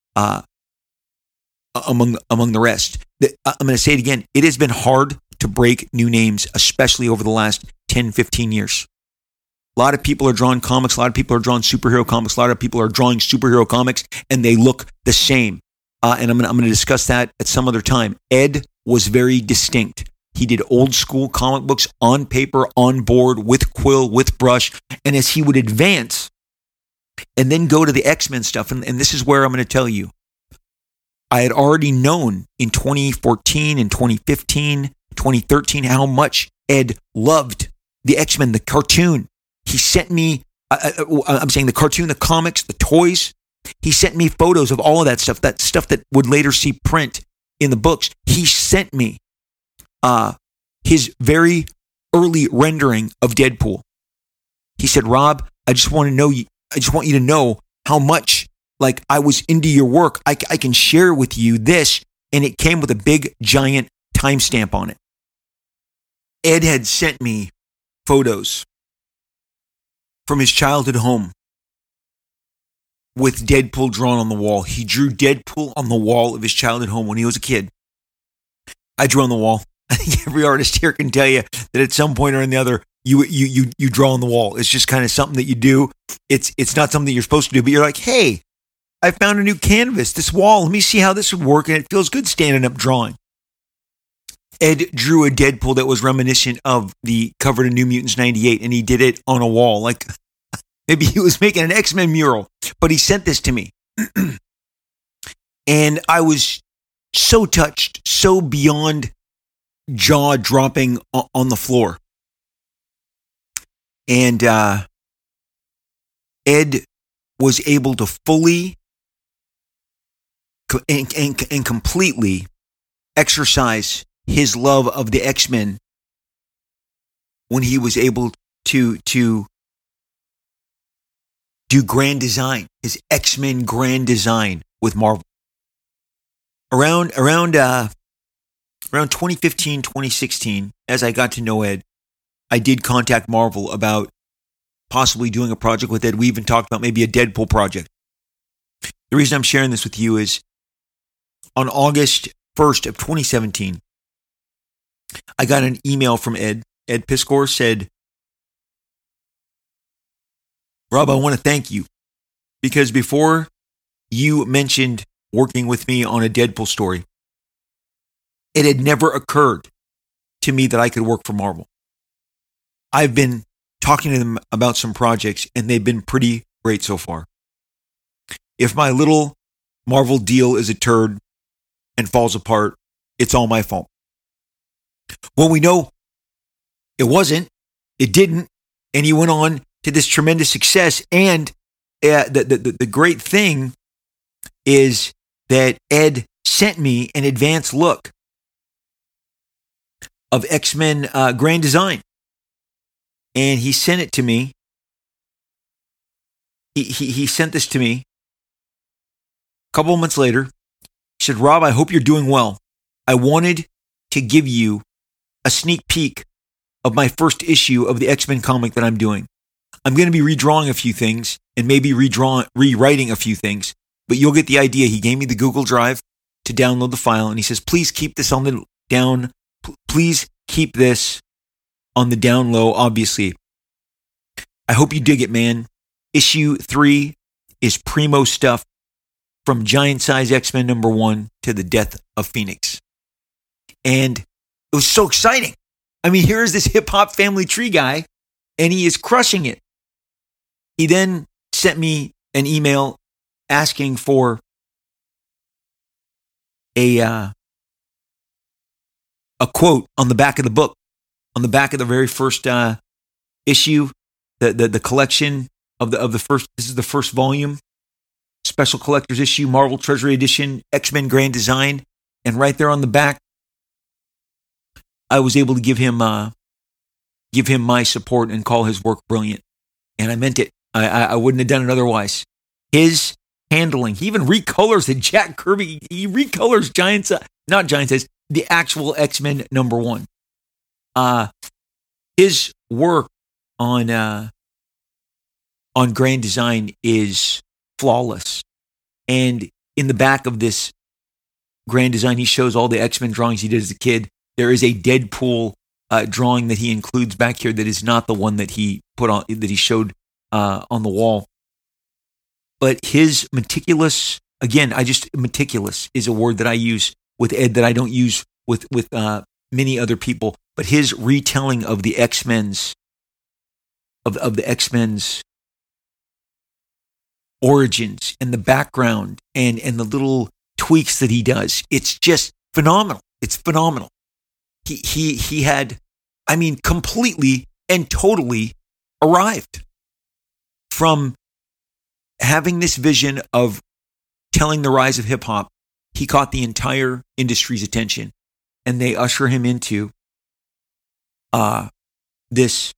among the rest. I'm going to say it again. It has been hard to break new names, especially over the last 10, 15 years. A lot of people are drawing comics. A lot of people are drawing superhero comics. A lot of people are drawing superhero comics, and they look the same. And I'm going to discuss that at some other time. Ed was very distinct. He did old school comic books on paper, on board, with quill, with brush. And as he would advance and then go to the X-Men stuff, and this is where I'm going to tell you, I had already known in 2014 and 2015, 2013, how much Ed loved the X-Men, the cartoon. He sent me, I'm saying the cartoon, the comics, the toys. He sent me photos of all of that stuff that would later see print in the books. He sent me his very early rendering of Deadpool. He said, "Rob, I just want you to know how much like I was into your work. I can share with you this," and it came with a big giant timestamp on it. Ed had sent me photos from his childhood home with Deadpool drawn on the wall. He drew Deadpool on the wall of his childhood home when he was a kid. I drew on the wall. I think every artist here can tell you that at some point or another, you draw on the wall. It's just kind of something that you do. It's not something you're supposed to do, but you're like, hey, I found a new canvas, this wall. Let me see how this would work, and it feels good standing up drawing. Ed drew a Deadpool that was reminiscent of the cover to New Mutants 98, and he did it on a wall. Like maybe he was making an X-Men mural, but he sent this to me. And I was so touched, so beyond jaw dropping on the floor. And Ed was able to fully and completely exercise his love of the X-Men when he was able to do grand design, his X-Men grand design with Marvel. Around 2015, 2016, as I got to know Ed, I did contact Marvel about possibly doing a project with Ed. We even talked about maybe a Deadpool project. The reason I'm sharing this with you is on August 1st of 2017, I got an email from Ed. Ed Piskor said, "Rob, I want to thank you because before you mentioned working with me on a Deadpool story, it had never occurred to me that I could work for Marvel. I've been talking to them about some projects, and they've been pretty great so far. If my little Marvel deal is a turd and falls apart, it's all my fault." Well, we know it wasn't, it didn't, and he went on to this tremendous success. And the great thing is that Ed sent me an advanced look of X-Men Grand Design. And he sent it to me. He sent this to me a couple of months later. He said, Rob, I hope you're doing well. I wanted to give you a sneak peek of my first issue of the X-Men comic that I'm doing. I'm going to be redrawing a few things and maybe rewriting a few things, but you'll get the idea. He gave me the Google Drive to download the file, and he says, please keep this on the down. Please keep this on the down low, obviously. I hope you dig it, man. Issue 3 is primo stuff from Giant Size X-Men #1 to the Death of Phoenix. And it was so exciting. I mean, here's this hip-hop family tree guy, and he is crushing it. He then sent me an email asking for a quote on the back of the book, on the back of the very first issue, the collection of the first. This is the first volume, special collector's issue, Marvel Treasury Edition, X-Men Grand Design, and right there on the back, I was able to give him my support and call his work brilliant, and I meant it. I wouldn't have done it otherwise. His handling, he even recolors it. Jack Kirby, he recolors not Giant Size, the actual X-Men #1. His work on Grand Design is flawless. And in the back of this Grand Design, he shows all the X-Men drawings he did as a kid. There is a Deadpool drawing that he includes back here that is not the one that he put on, that he showed on the wall. But his meticulous, again, meticulous is a word that I use with Ed that I don't use with many other people. But his retelling of the X-Men's of the X-Men's origins and the background and the little tweaks that he does, it's just phenomenal. It's phenomenal. He had, I mean, completely and totally arrived from having this vision of telling the rise of hip hop. He caught the entire industry's attention, and they usher him into this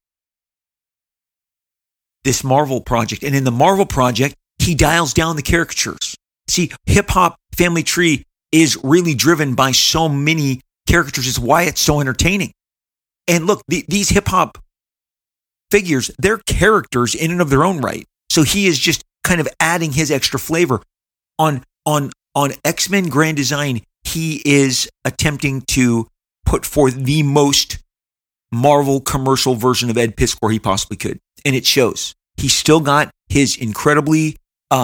Marvel project. And in the Marvel project, he dials down the caricatures. See, hip hop family tree is really driven by so many caricatures. Is why it's so entertaining. And look, these hip hop figures, they're characters in and of their own right. So he is just kind of adding his extra flavor on X-Men Grand Design. He is attempting to put forth the most Marvel commercial version of Ed Piskor he possibly could, and it shows. He's still got his incredibly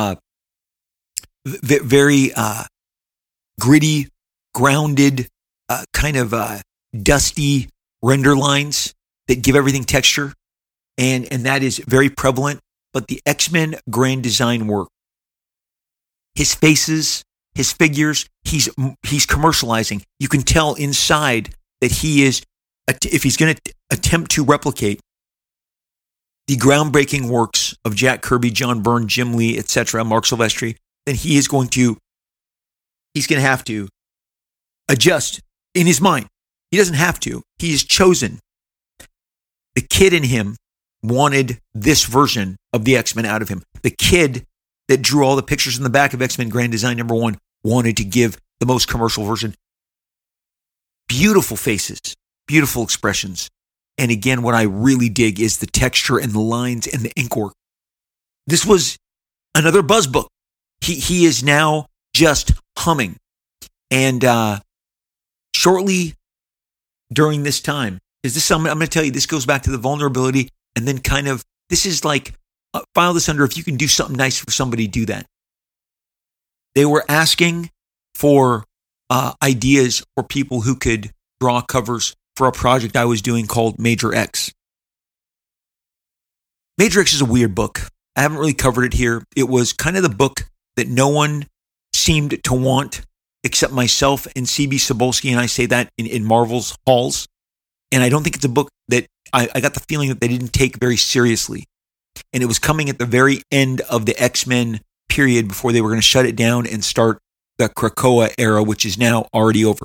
very gritty, grounded, kind of dusty render lines that give everything texture, and that is very prevalent. But the X-Men Grand Design work, his faces, his figures, he's commercializing. You can tell inside that he is, if he's going to attempt to replicate the groundbreaking works of Jack Kirby, John Byrne, Jim Lee, etc., Mark Silvestri, then he's going to have to adjust in his mind. He doesn't have to. He has chosen. The kid in him wanted this version of the X-Men out of him. The kid that drew all the pictures in the back of X-Men Grand Design #1 wanted to give the most commercial version. Beautiful faces, beautiful expressions. And again, what I really dig is the texture and the lines and the ink work. This was another buzz book. He is now just humming. And shortly during this time, I'm going to tell you, this goes back to the vulnerability, and then kind of, this is like, file this under, if you can do something nice for somebody, do that. They were asking for ideas for people who could draw covers for a project I was doing called Major X. Major X is a weird book. I haven't really covered it here. It was kind of the book that no one seemed to want except myself and CB Cebulski, and I say that in Marvel's halls. And I don't think it's a book that I got the feeling that they didn't take very seriously. And it was coming at the very end of the X-Men period before they were going to shut it down and start the Krakoa era, which is now already over.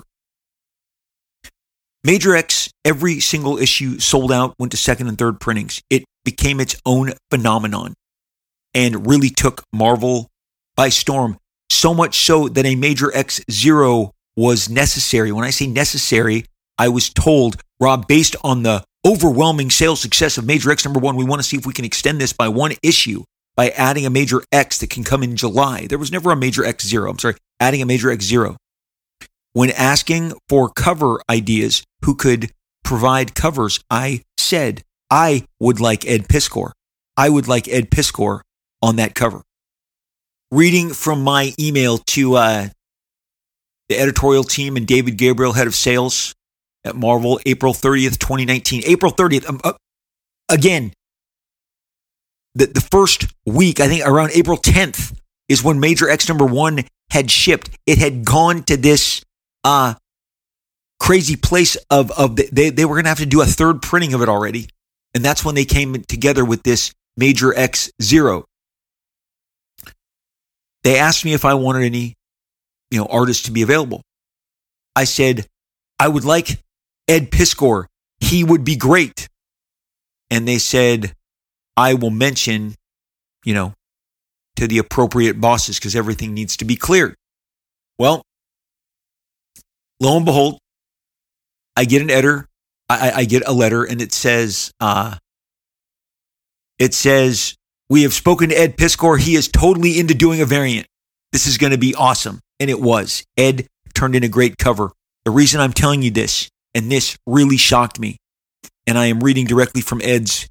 Major X, every single issue sold out, went to second and third printings. It became its own phenomenon and really took Marvel by storm, so much so that a Major X Zero was necessary. When I say necessary, I was told, Rob, based on the overwhelming sales success of Major X #1, we want to see if we can extend this by one issue by adding a Major X that can come in July. There was never a Major X Zero. I'm sorry, adding a Major X Zero. When asking for cover ideas, who could provide covers, I said I would like Ed Piskor. I would like Ed Piskor on that cover. Reading from my email to the editorial team and David Gabriel, head of sales at Marvel, April 30th, 2019. April 30th, again, the first week, I think around April 10th, is when Major X #1 had shipped. It had gone to this crazy place of they were going to have to do a third printing of it already. And that's when they came together with this Major X Zero. They asked me if I wanted any, artists to be available. I said, I would like Ed Piskor. He would be great. And they said, I will mention, to the appropriate bosses because everything needs to be cleared. Well, lo and behold, I get an editor. I get a letter and it says, we have spoken to Ed Piskor. He is totally into doing a variant. This is going to be awesome. And it was. Ed turned in a great cover. The reason I'm telling you this, and this really shocked me, and I am reading directly from Ed's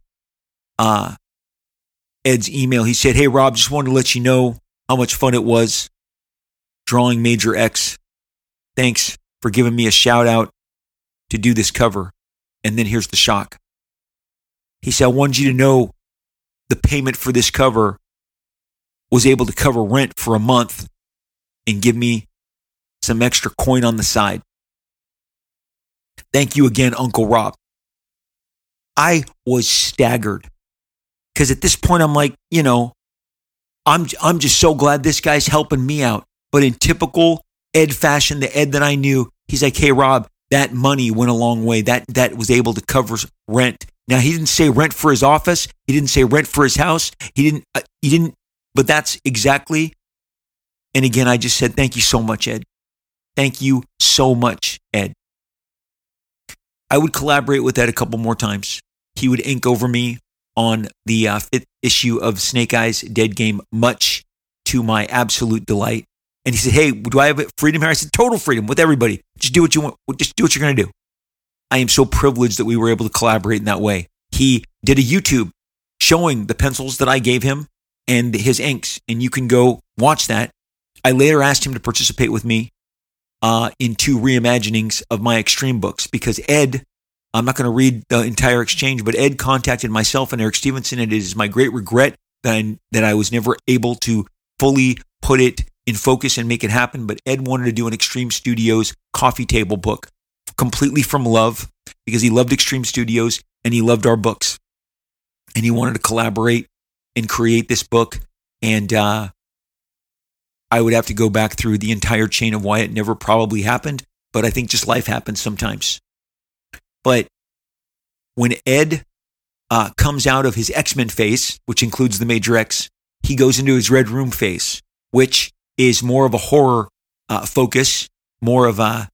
email. He said, hey, Rob, just wanted to let you know how much fun it was drawing Major X. Thanks for giving me a shout out to do this cover. And then here's the shock. He said, I wanted you to know the payment for this cover was able to cover rent for a month and give me some extra coin on the side. Thank you again, Uncle Rob. I was staggered because at this point I'm like, I'm just so glad this guy's helping me out. But in typical Ed fashion, the Ed that I knew, he's like, hey, Rob, that money went a long way. That was able to cover rent. Now, he didn't say rent for his office. He didn't say rent for his house. He didn't, but that's exactly. And again, I just said, thank you so much, Ed. Thank you so much, Ed. I would collaborate with Ed a couple more times. He would ink over me on the 5th issue of Snake Eyes Dead Game, much to my absolute delight. And he said, hey, do I have freedom here? I said, total freedom with everybody. Just do what you want. Just do what you're going to do. I am so privileged that we were able to collaborate in that way. He did a YouTube showing the pencils that I gave him and his inks, and you can go watch that. I later asked him to participate with me in 2 reimaginings of my Extreme books because Ed, I'm not going to read the entire exchange, but Ed contacted myself and Eric Stevenson, and it is my great regret that I was never able to fully put it in focus and make it happen. But Ed wanted to do an Extreme Studios coffee table book completely from love because he loved Extreme Studios and he loved our books. And he wanted to collaborate and create this book. And I would have to go back through the entire chain of why it never probably happened. But I think just life happens sometimes. But when Ed comes out of his X-Men phase, which includes the Major X, he goes into his Red Room phase, which is more of a horror focus, more of a,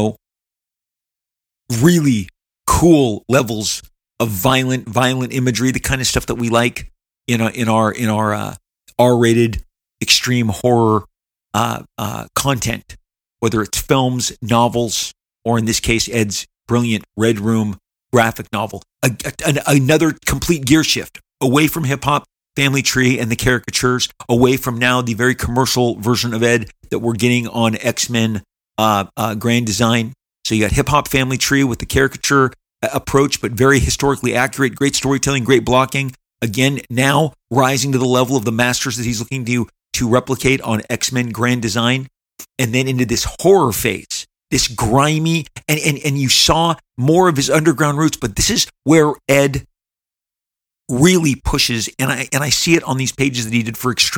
really cool levels of violent imagery, the kind of stuff that we like in our R-rated extreme horror content, whether it's films, novels, or in this case, Ed's brilliant Red Room graphic novel. Another complete gear shift away from hip hop, Family Tree, and the caricatures, away from now the very commercial version of Ed that we're getting on X-Men Grand Design. So you got hip hop, Family Tree with the caricature approach, but very historically accurate, great storytelling, great blocking. Again, now rising to the level of the masters that he's looking to replicate on X-Men Grand Design, and then into this horror phase, this grimy, and you saw more of his underground roots, but this is where Ed really pushes, and I see it on these pages that he did for Extreme.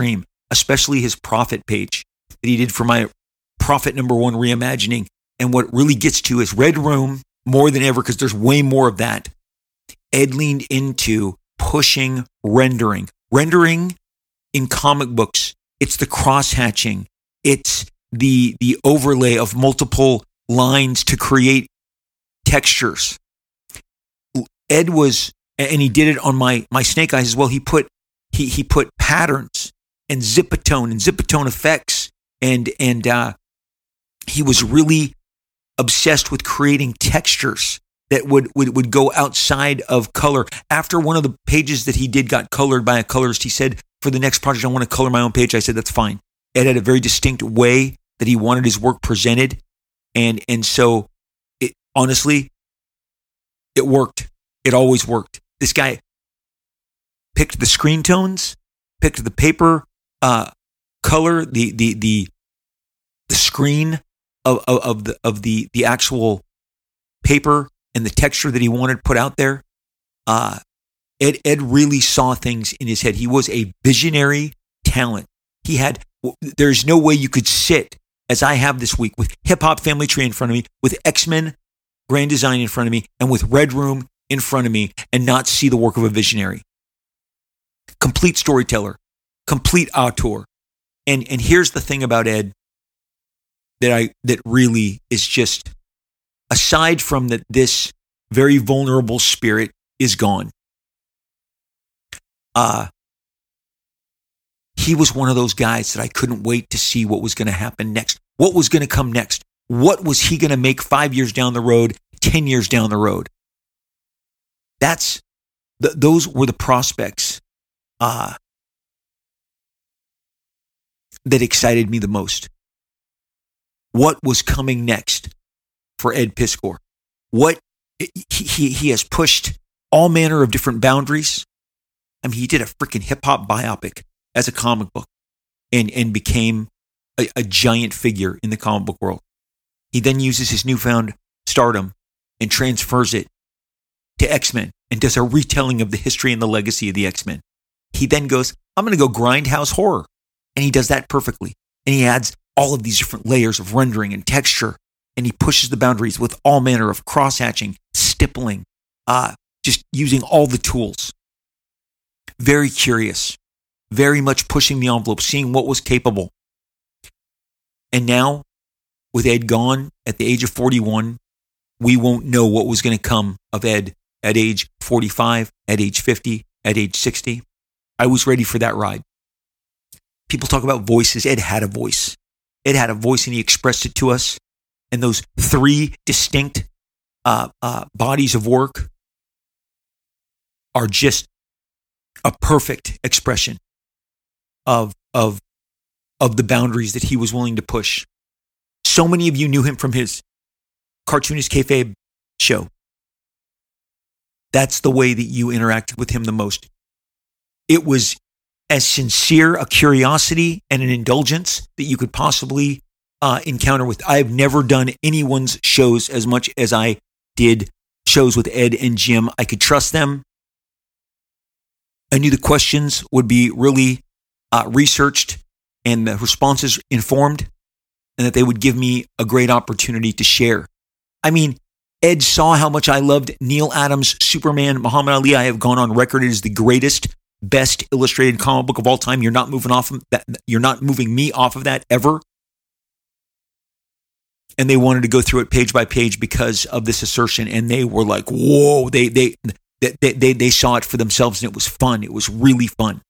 especially his profit page that he did for my Profit Number One reimagining. And what really gets to is Red Room more than ever, because there's way more of that. Ed leaned into pushing rendering. Rendering in comic books, it's the cross-hatching. It's the overlay of multiple lines to create textures. Ed was, and he did it on my Snake Eyes as well. He put patterns and zipatone effects, and he was really obsessed with creating textures that would go outside of color. After one of the pages that he did got colored by a colorist, he said, for the next project, I want to color my own page. I said, that's fine. Ed had a very distinct way that he wanted his work presented. And so it honestly, it worked. It always worked. This guy picked the screen tones, picked the paper color, the screen of the actual paper and the texture that he wanted put out there. Ed really saw things in his head. He was a visionary talent. There's no way you could sit, as I have this week, with Hip Hop Family Tree in front of me, with X-Men Grand Design in front of me, and with Red Room in front of me, and not see the work of a visionary. Complete storyteller, complete auteur. And here's the thing about Ed that really is just, aside from that, this very vulnerable spirit is gone. He was one of those guys that I couldn't wait to see what was going to happen next. What was going to come next? What was he going to make 5 years down the road, 10 years down the road? Those were the prospects that excited me the most. What was coming next for Ed Piskor? What he has pushed all manner of different boundaries. I mean, he did a freaking hip hop biopic as a comic book and became a giant figure in the comic book world. He then uses his newfound stardom and transfers it to X-Men and does a retelling of the history and the legacy of the X-Men. He then goes, I'm going to go grindhouse horror. And he does that perfectly. And he adds all of these different layers of rendering and texture. And he pushes the boundaries with all manner of cross-hatching, stippling, just using all the tools. Very curious, very much pushing the envelope, seeing what was capable. And now, with Ed gone at the age of 41, we won't know what was going to come of Ed at age 45, at age 50, at age 60. I was ready for that ride. People talk about voices. Ed had a voice. Ed had a voice, and he expressed it to us. And those three distinct bodies of work are just a perfect expression of the boundaries that he was willing to push. So many of you knew him from his Cartoonist Kayfabe show. That's the way that you interacted with him the most. It was as sincere a curiosity and an indulgence that you could possibly encounter with. I have never done anyone's shows as much as I did shows with Ed and Jim. I could trust them. I knew the questions would be really researched and the responses informed, and that they would give me a great opportunity to share. I mean, Ed saw how much I loved Neil Adams' Superman, Muhammad Ali. I have gone on record. It is the greatest, best illustrated comic book of all time. You're not moving off of that. You're not moving me off of that ever. And they wanted to go through it page by page because of this assertion, and they were like, "Whoa!" They saw it for themselves, and it was fun. It was really fun.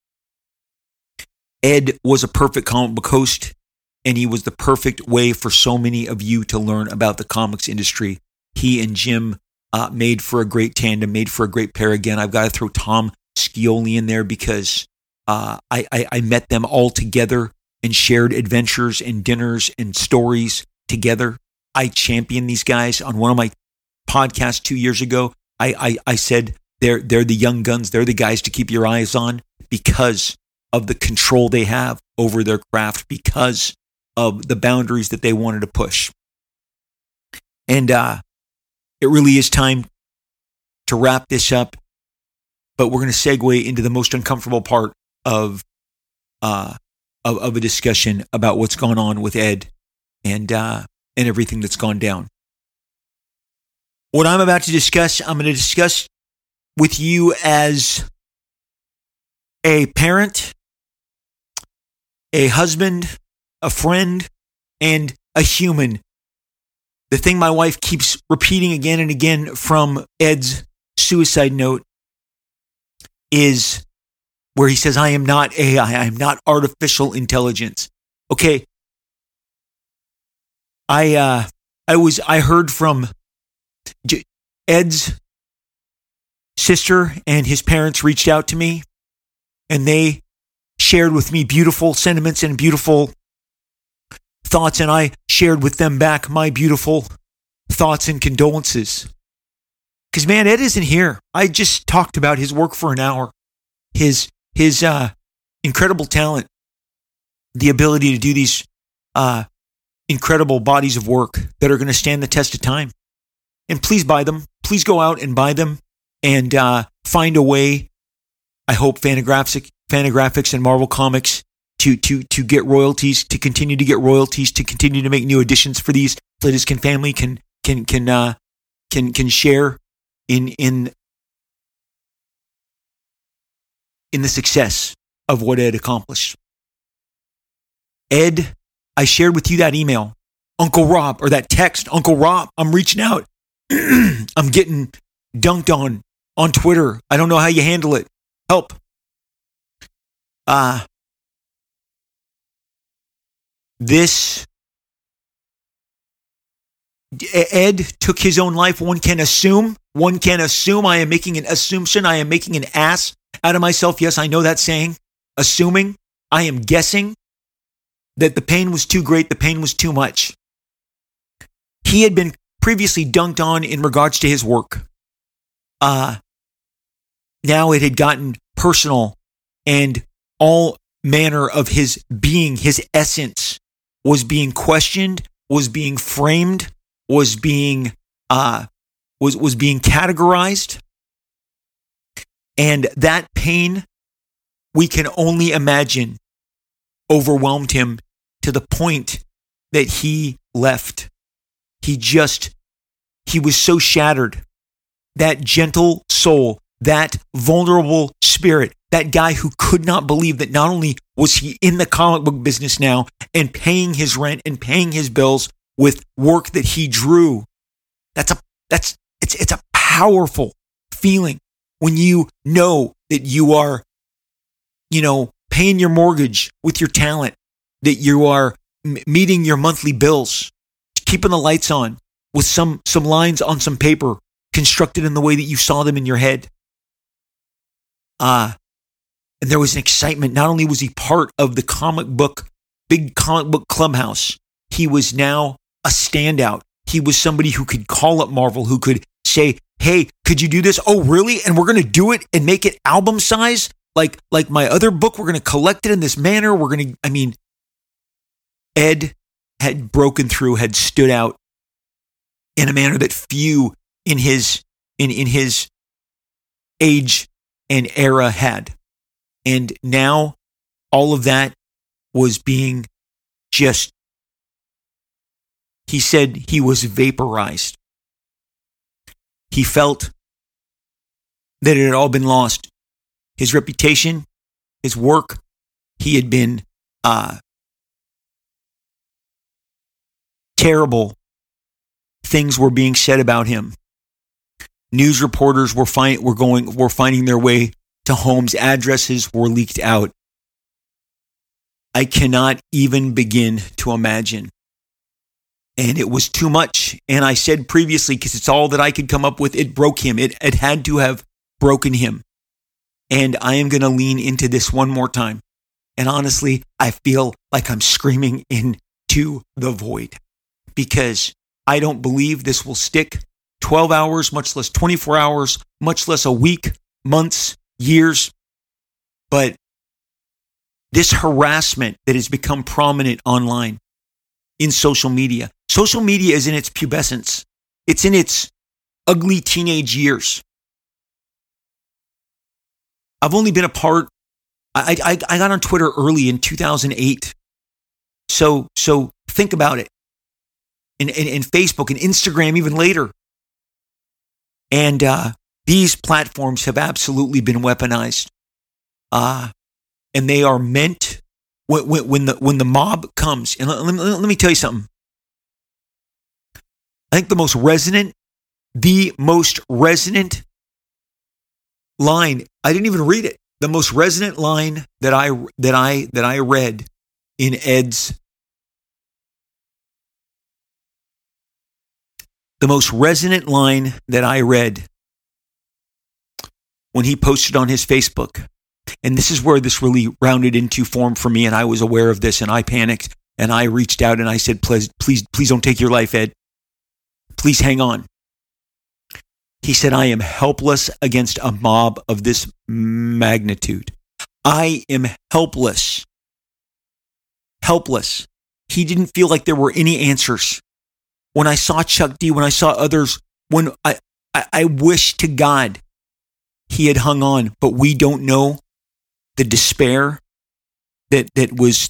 Ed was a perfect comic book host, and he was the perfect way for so many of you to learn about the comics industry. He and Jim made for a great tandem, made for a great pair. Again, I've got to throw Tom Scioli in there because I met them all together and shared adventures and dinners and stories together. I championed these guys on one of my podcasts 2 years ago. I said they're the young guns. They're the guys to keep your eyes on because of the control they have over their craft, because of the boundaries that they wanted to push. And it really is time to wrap this up, but we're going to segue into the most uncomfortable part of of a discussion about what's gone on with Ed and everything that's gone down. What I'm about to discuss, I'm going to discuss with you as a parent, a husband, a friend, and a human. The thing my wife keeps repeating again and again from Ed's suicide note is where he says, I am not AI, I am not artificial intelligence. Okay. I heard from Ed's sister and his parents reached out to me and they shared with me beautiful sentiments and beautiful thoughts, and I shared with them back my beautiful thoughts and condolences. Because, man, Ed isn't here. I just talked about his work for an hour, his incredible talent, the ability to do these incredible bodies of work that are going to stand the test of time. And please buy them. Please go out and buy them and find a way, I hope, Fantagraphics and Marvel Comics to get royalties, to continue to get royalties, to continue to make new additions for these, so that his family can share in the success of what Ed accomplished. Ed, I shared with you that email, Uncle Rob, or that text, Uncle Rob, I'm reaching out. I'm getting dunked on Twitter. I don't know how you handle it. Help. Ed took his own life. One can assume. I am making an assumption. I am making an ass out of myself. Yes, I know that saying. Assuming. I am guessing that the pain was too great. The pain was too much. He had been previously dunked on in regards to his work. Now it had gotten personal, and all manner of his being, his essence, was being questioned, was being framed, was being categorized. And that pain, we can only imagine, overwhelmed him to the point that he left. He was so shattered. That gentle soul, that vulnerable spirit, that guy who could not believe that not only was he in the comic book business now and paying his rent and paying his bills with work that he drew. It's a powerful feeling when you know that you are, paying your mortgage with your talent, that you are meeting your monthly bills, keeping the lights on with some lines on some paper constructed in the way that you saw them in your head. And there was an excitement. Not only was he part of the big comic book clubhouse, he was now a standout. He was somebody who could call up Marvel, who could say, hey, could you do this? Oh, really? And we're going to do it and make it album size? Like my other book, we're going to collect it in this manner. Ed had broken through, had stood out in a manner that few in his age and era had. And now all of that was being he said he was vaporized. He felt that it had all been lost. His reputation, his work, he had been terrible things were being said about him. News reporters were finding their way to homes. Addresses were leaked out. I cannot even begin to imagine. And it was too much. And I said previously, because it's all that I could come up with, it broke him. It had to have broken him. And I am going to lean into this one more time. And honestly, I feel like I'm screaming into the void, because I don't believe this will stick 12 hours, much less 24 hours, much less a week, months, years. But this harassment that has become prominent online, in social media is in its pubescence. It's in its ugly teenage years. I've only been a part I got on Twitter early in 2008. So think about it. And Facebook and Instagram even later. And these platforms have absolutely been weaponized. And they are meant, when the mob comes, and let me tell you something. I think the most resonant line, I didn't even read it. The most resonant line that I read in Ed's, the most resonant line that I read when he posted on his Facebook, and this is where this really rounded into form for me, and I was aware of this, and I panicked, and I reached out and I said, please don't take your life, Ed. Please hang on. He said, I am helpless against a mob of this magnitude. I am helpless. Helpless. He didn't feel like there were any answers. When I saw Chuck D, when I saw others, when I wish to God he had hung on, but we don't know the despair that was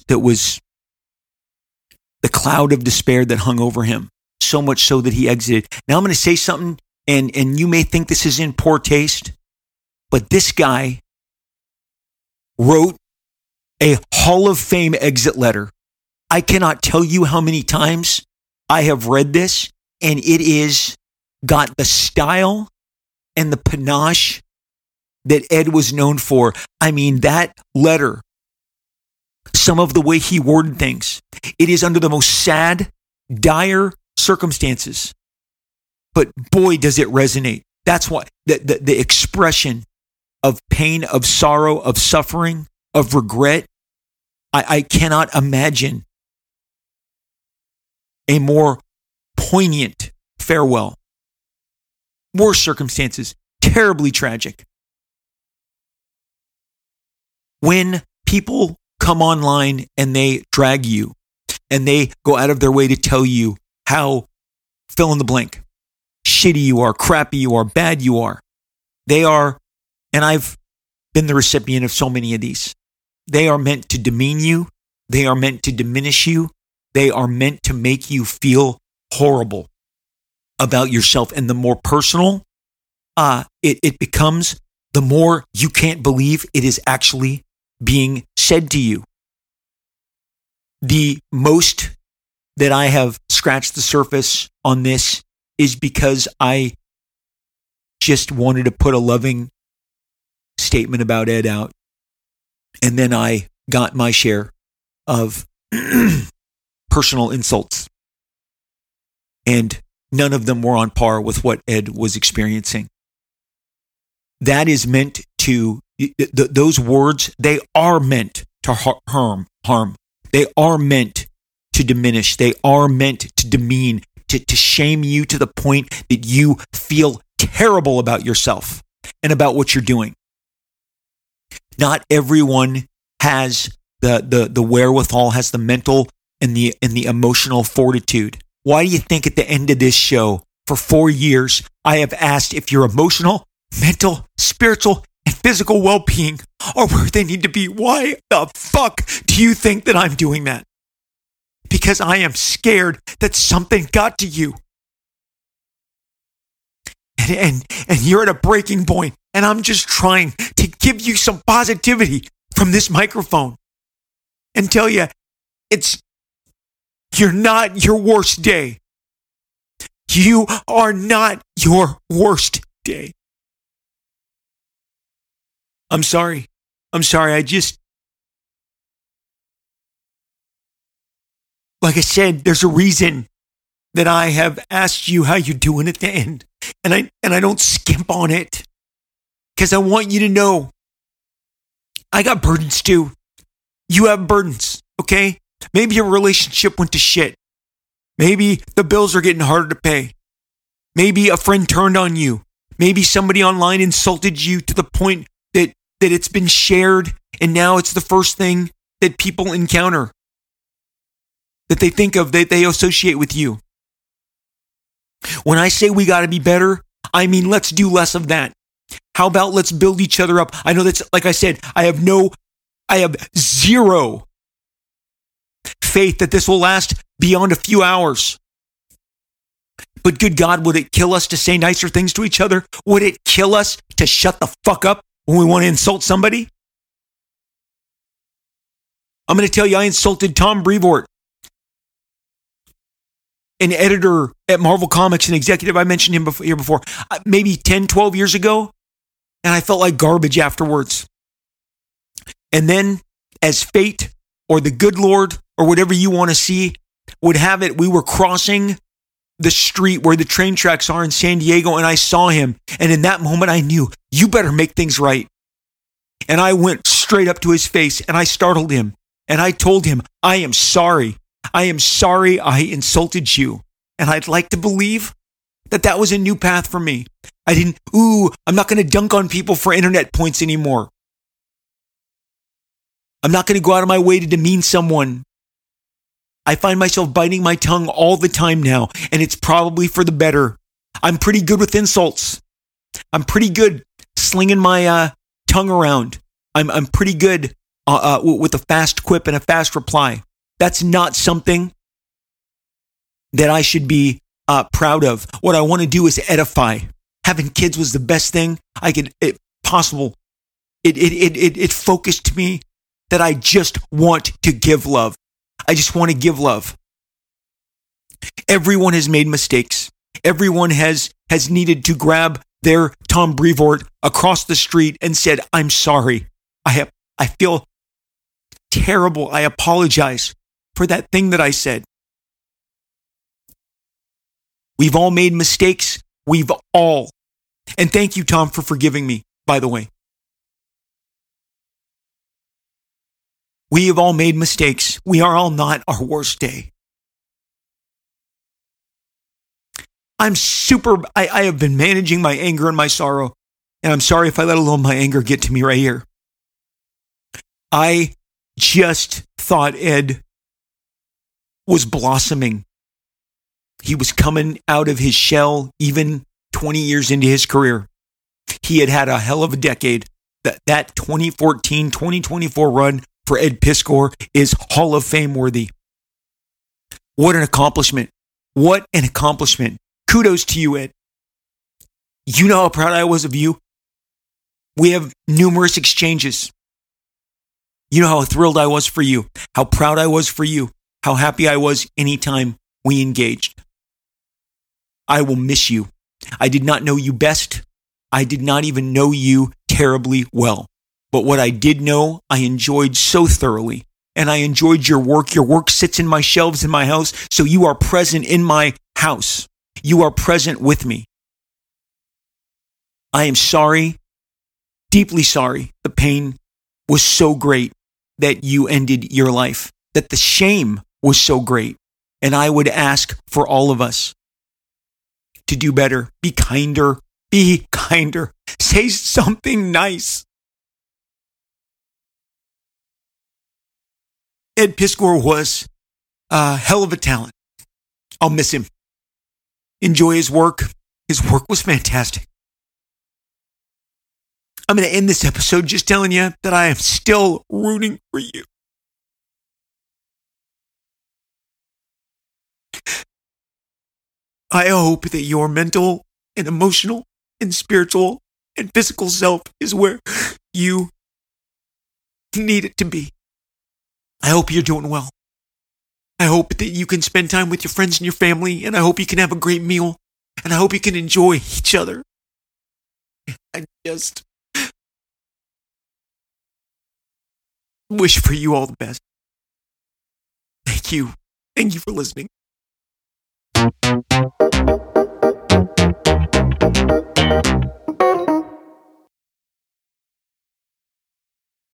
the cloud of despair that hung over him, so much so that he exited. Now I'm going to say something, and you may think this is in poor taste, but this guy wrote a Hall of Fame exit letter. I cannot tell you how many times I have read this, and it is got the style and the panache that Ed was known for. I mean, that letter, some of the way he worded things, it is under the most sad, dire circumstances. But boy, does it resonate. That's why the expression of pain, of sorrow, of suffering, of regret, I cannot imagine a more poignant farewell. Worse circumstances, terribly tragic. When people come online and they drag you and they go out of their way to tell you how fill in the blank, shitty you are, crappy you are, bad you are, they are, and I've been the recipient of so many of these, they are meant to demean you. They are meant to diminish you. They are meant to make you feel horrible about yourself. And the more personal it becomes, the more you can't believe it is actually being said to you. The most that I have scratched the surface on this is because I just wanted to put a loving statement about Ed out. And then I got my share of personal insults. And none of them were on par with what Ed was experiencing. That is meant to, those words, they are meant to harm. They are meant to diminish. They are meant to demean, to shame you to the point that you feel terrible about yourself and about what you're doing. Not everyone has the wherewithal, has the mental and the emotional fortitude. Why do you think at the end of this show, for 4 years, I have asked if your emotional, mental, spiritual, and physical well-being are where they need to be? Why the fuck do you think that I'm doing that? Because I am scared that something got to you. And you're at a breaking point, and I'm just trying to give you some positivity from this microphone and tell you you're not your worst day. You are not your worst day. I'm sorry. Like I said, there's a reason that I have asked you how you're doing at the end. And I don't skimp on it. Because I want you to know I got burdens too. You have burdens, okay? Maybe your relationship went to shit. Maybe the bills are getting harder to pay. Maybe a friend turned on you. Maybe somebody online insulted you to the point that it's been shared and now it's the first thing that people encounter, that they think of, that they associate with you. When I say we got to be better, I mean let's do less of that. How about let's build each other up? I know that's, like I said, I have no I have zero faith that this will last beyond a few hours. But good God, would it kill us to say nicer things to each other? Would it kill us to shut the fuck up when we want to insult somebody? I'm going to tell you, I insulted Tom Brevoort, an editor at Marvel Comics, an executive. I mentioned him here before, maybe 10, 12 years ago. And I felt like garbage afterwards. And then, as fate or the good Lord or whatever you want to see would have it, we were crossing the street where the train tracks are in San Diego, and I saw him. And in that moment, I knew, you better make things right. And I went straight up to his face, and I startled him. And I told him, I am sorry. I am sorry I insulted you. And I'd like to believe that that was a new path for me. I'm not going to dunk on people for internet points anymore. I'm not going to go out of my way to demean someone. I find myself biting my tongue all the time now, and it's probably for the better. I'm pretty good with insults. I'm pretty good slinging my tongue around. I'm pretty good with a fast quip and a fast reply. That's not something that I should be proud of. What I want to do is edify. Having kids was the best thing possible. It focused me that I just want to give love. I just want to give love. Everyone has made mistakes. Everyone has needed to grab their Tom Brevoort across the street and said, I'm sorry. I feel terrible. I apologize for that thing that I said. We've all made mistakes. And thank you, Tom, for forgiving me, by the way. We have all made mistakes. We are all not our worst day. I have been managing my anger and my sorrow, and I'm sorry if I let alone my anger get to me right here. I just thought Ed was blossoming. He was coming out of his shell even 20 years into his career. He had a hell of a decade. That 2014-2024 run for Ed Piskor is Hall of Fame worthy. What an accomplishment. What an accomplishment. Kudos to you, Ed. You know how proud I was of you. We have numerous exchanges. You know how thrilled I was for you, how proud I was for you, how happy I was anytime we engaged. I will miss you. I did not know you best. I did not even know you terribly well. But what I did know, I enjoyed so thoroughly. And I enjoyed your work. Your work sits in my shelves in my house. So you are present in my house. You are present with me. I am sorry, deeply sorry. The pain was so great that you ended your life, that the shame was so great. And I would ask for all of us to do better, be kinder, say something nice. Ed Piskor was a hell of a talent. I'll miss him. Enjoy his work. His work was fantastic. I'm going to end this episode just telling you that I am still rooting for you. I hope that your mental and emotional and spiritual and physical self is where you need it to be. I hope you're doing well. I hope that you can spend time with your friends and your family, and I hope you can have a great meal, and I hope you can enjoy each other. I just wish for you all the best. Thank you. Thank you for listening.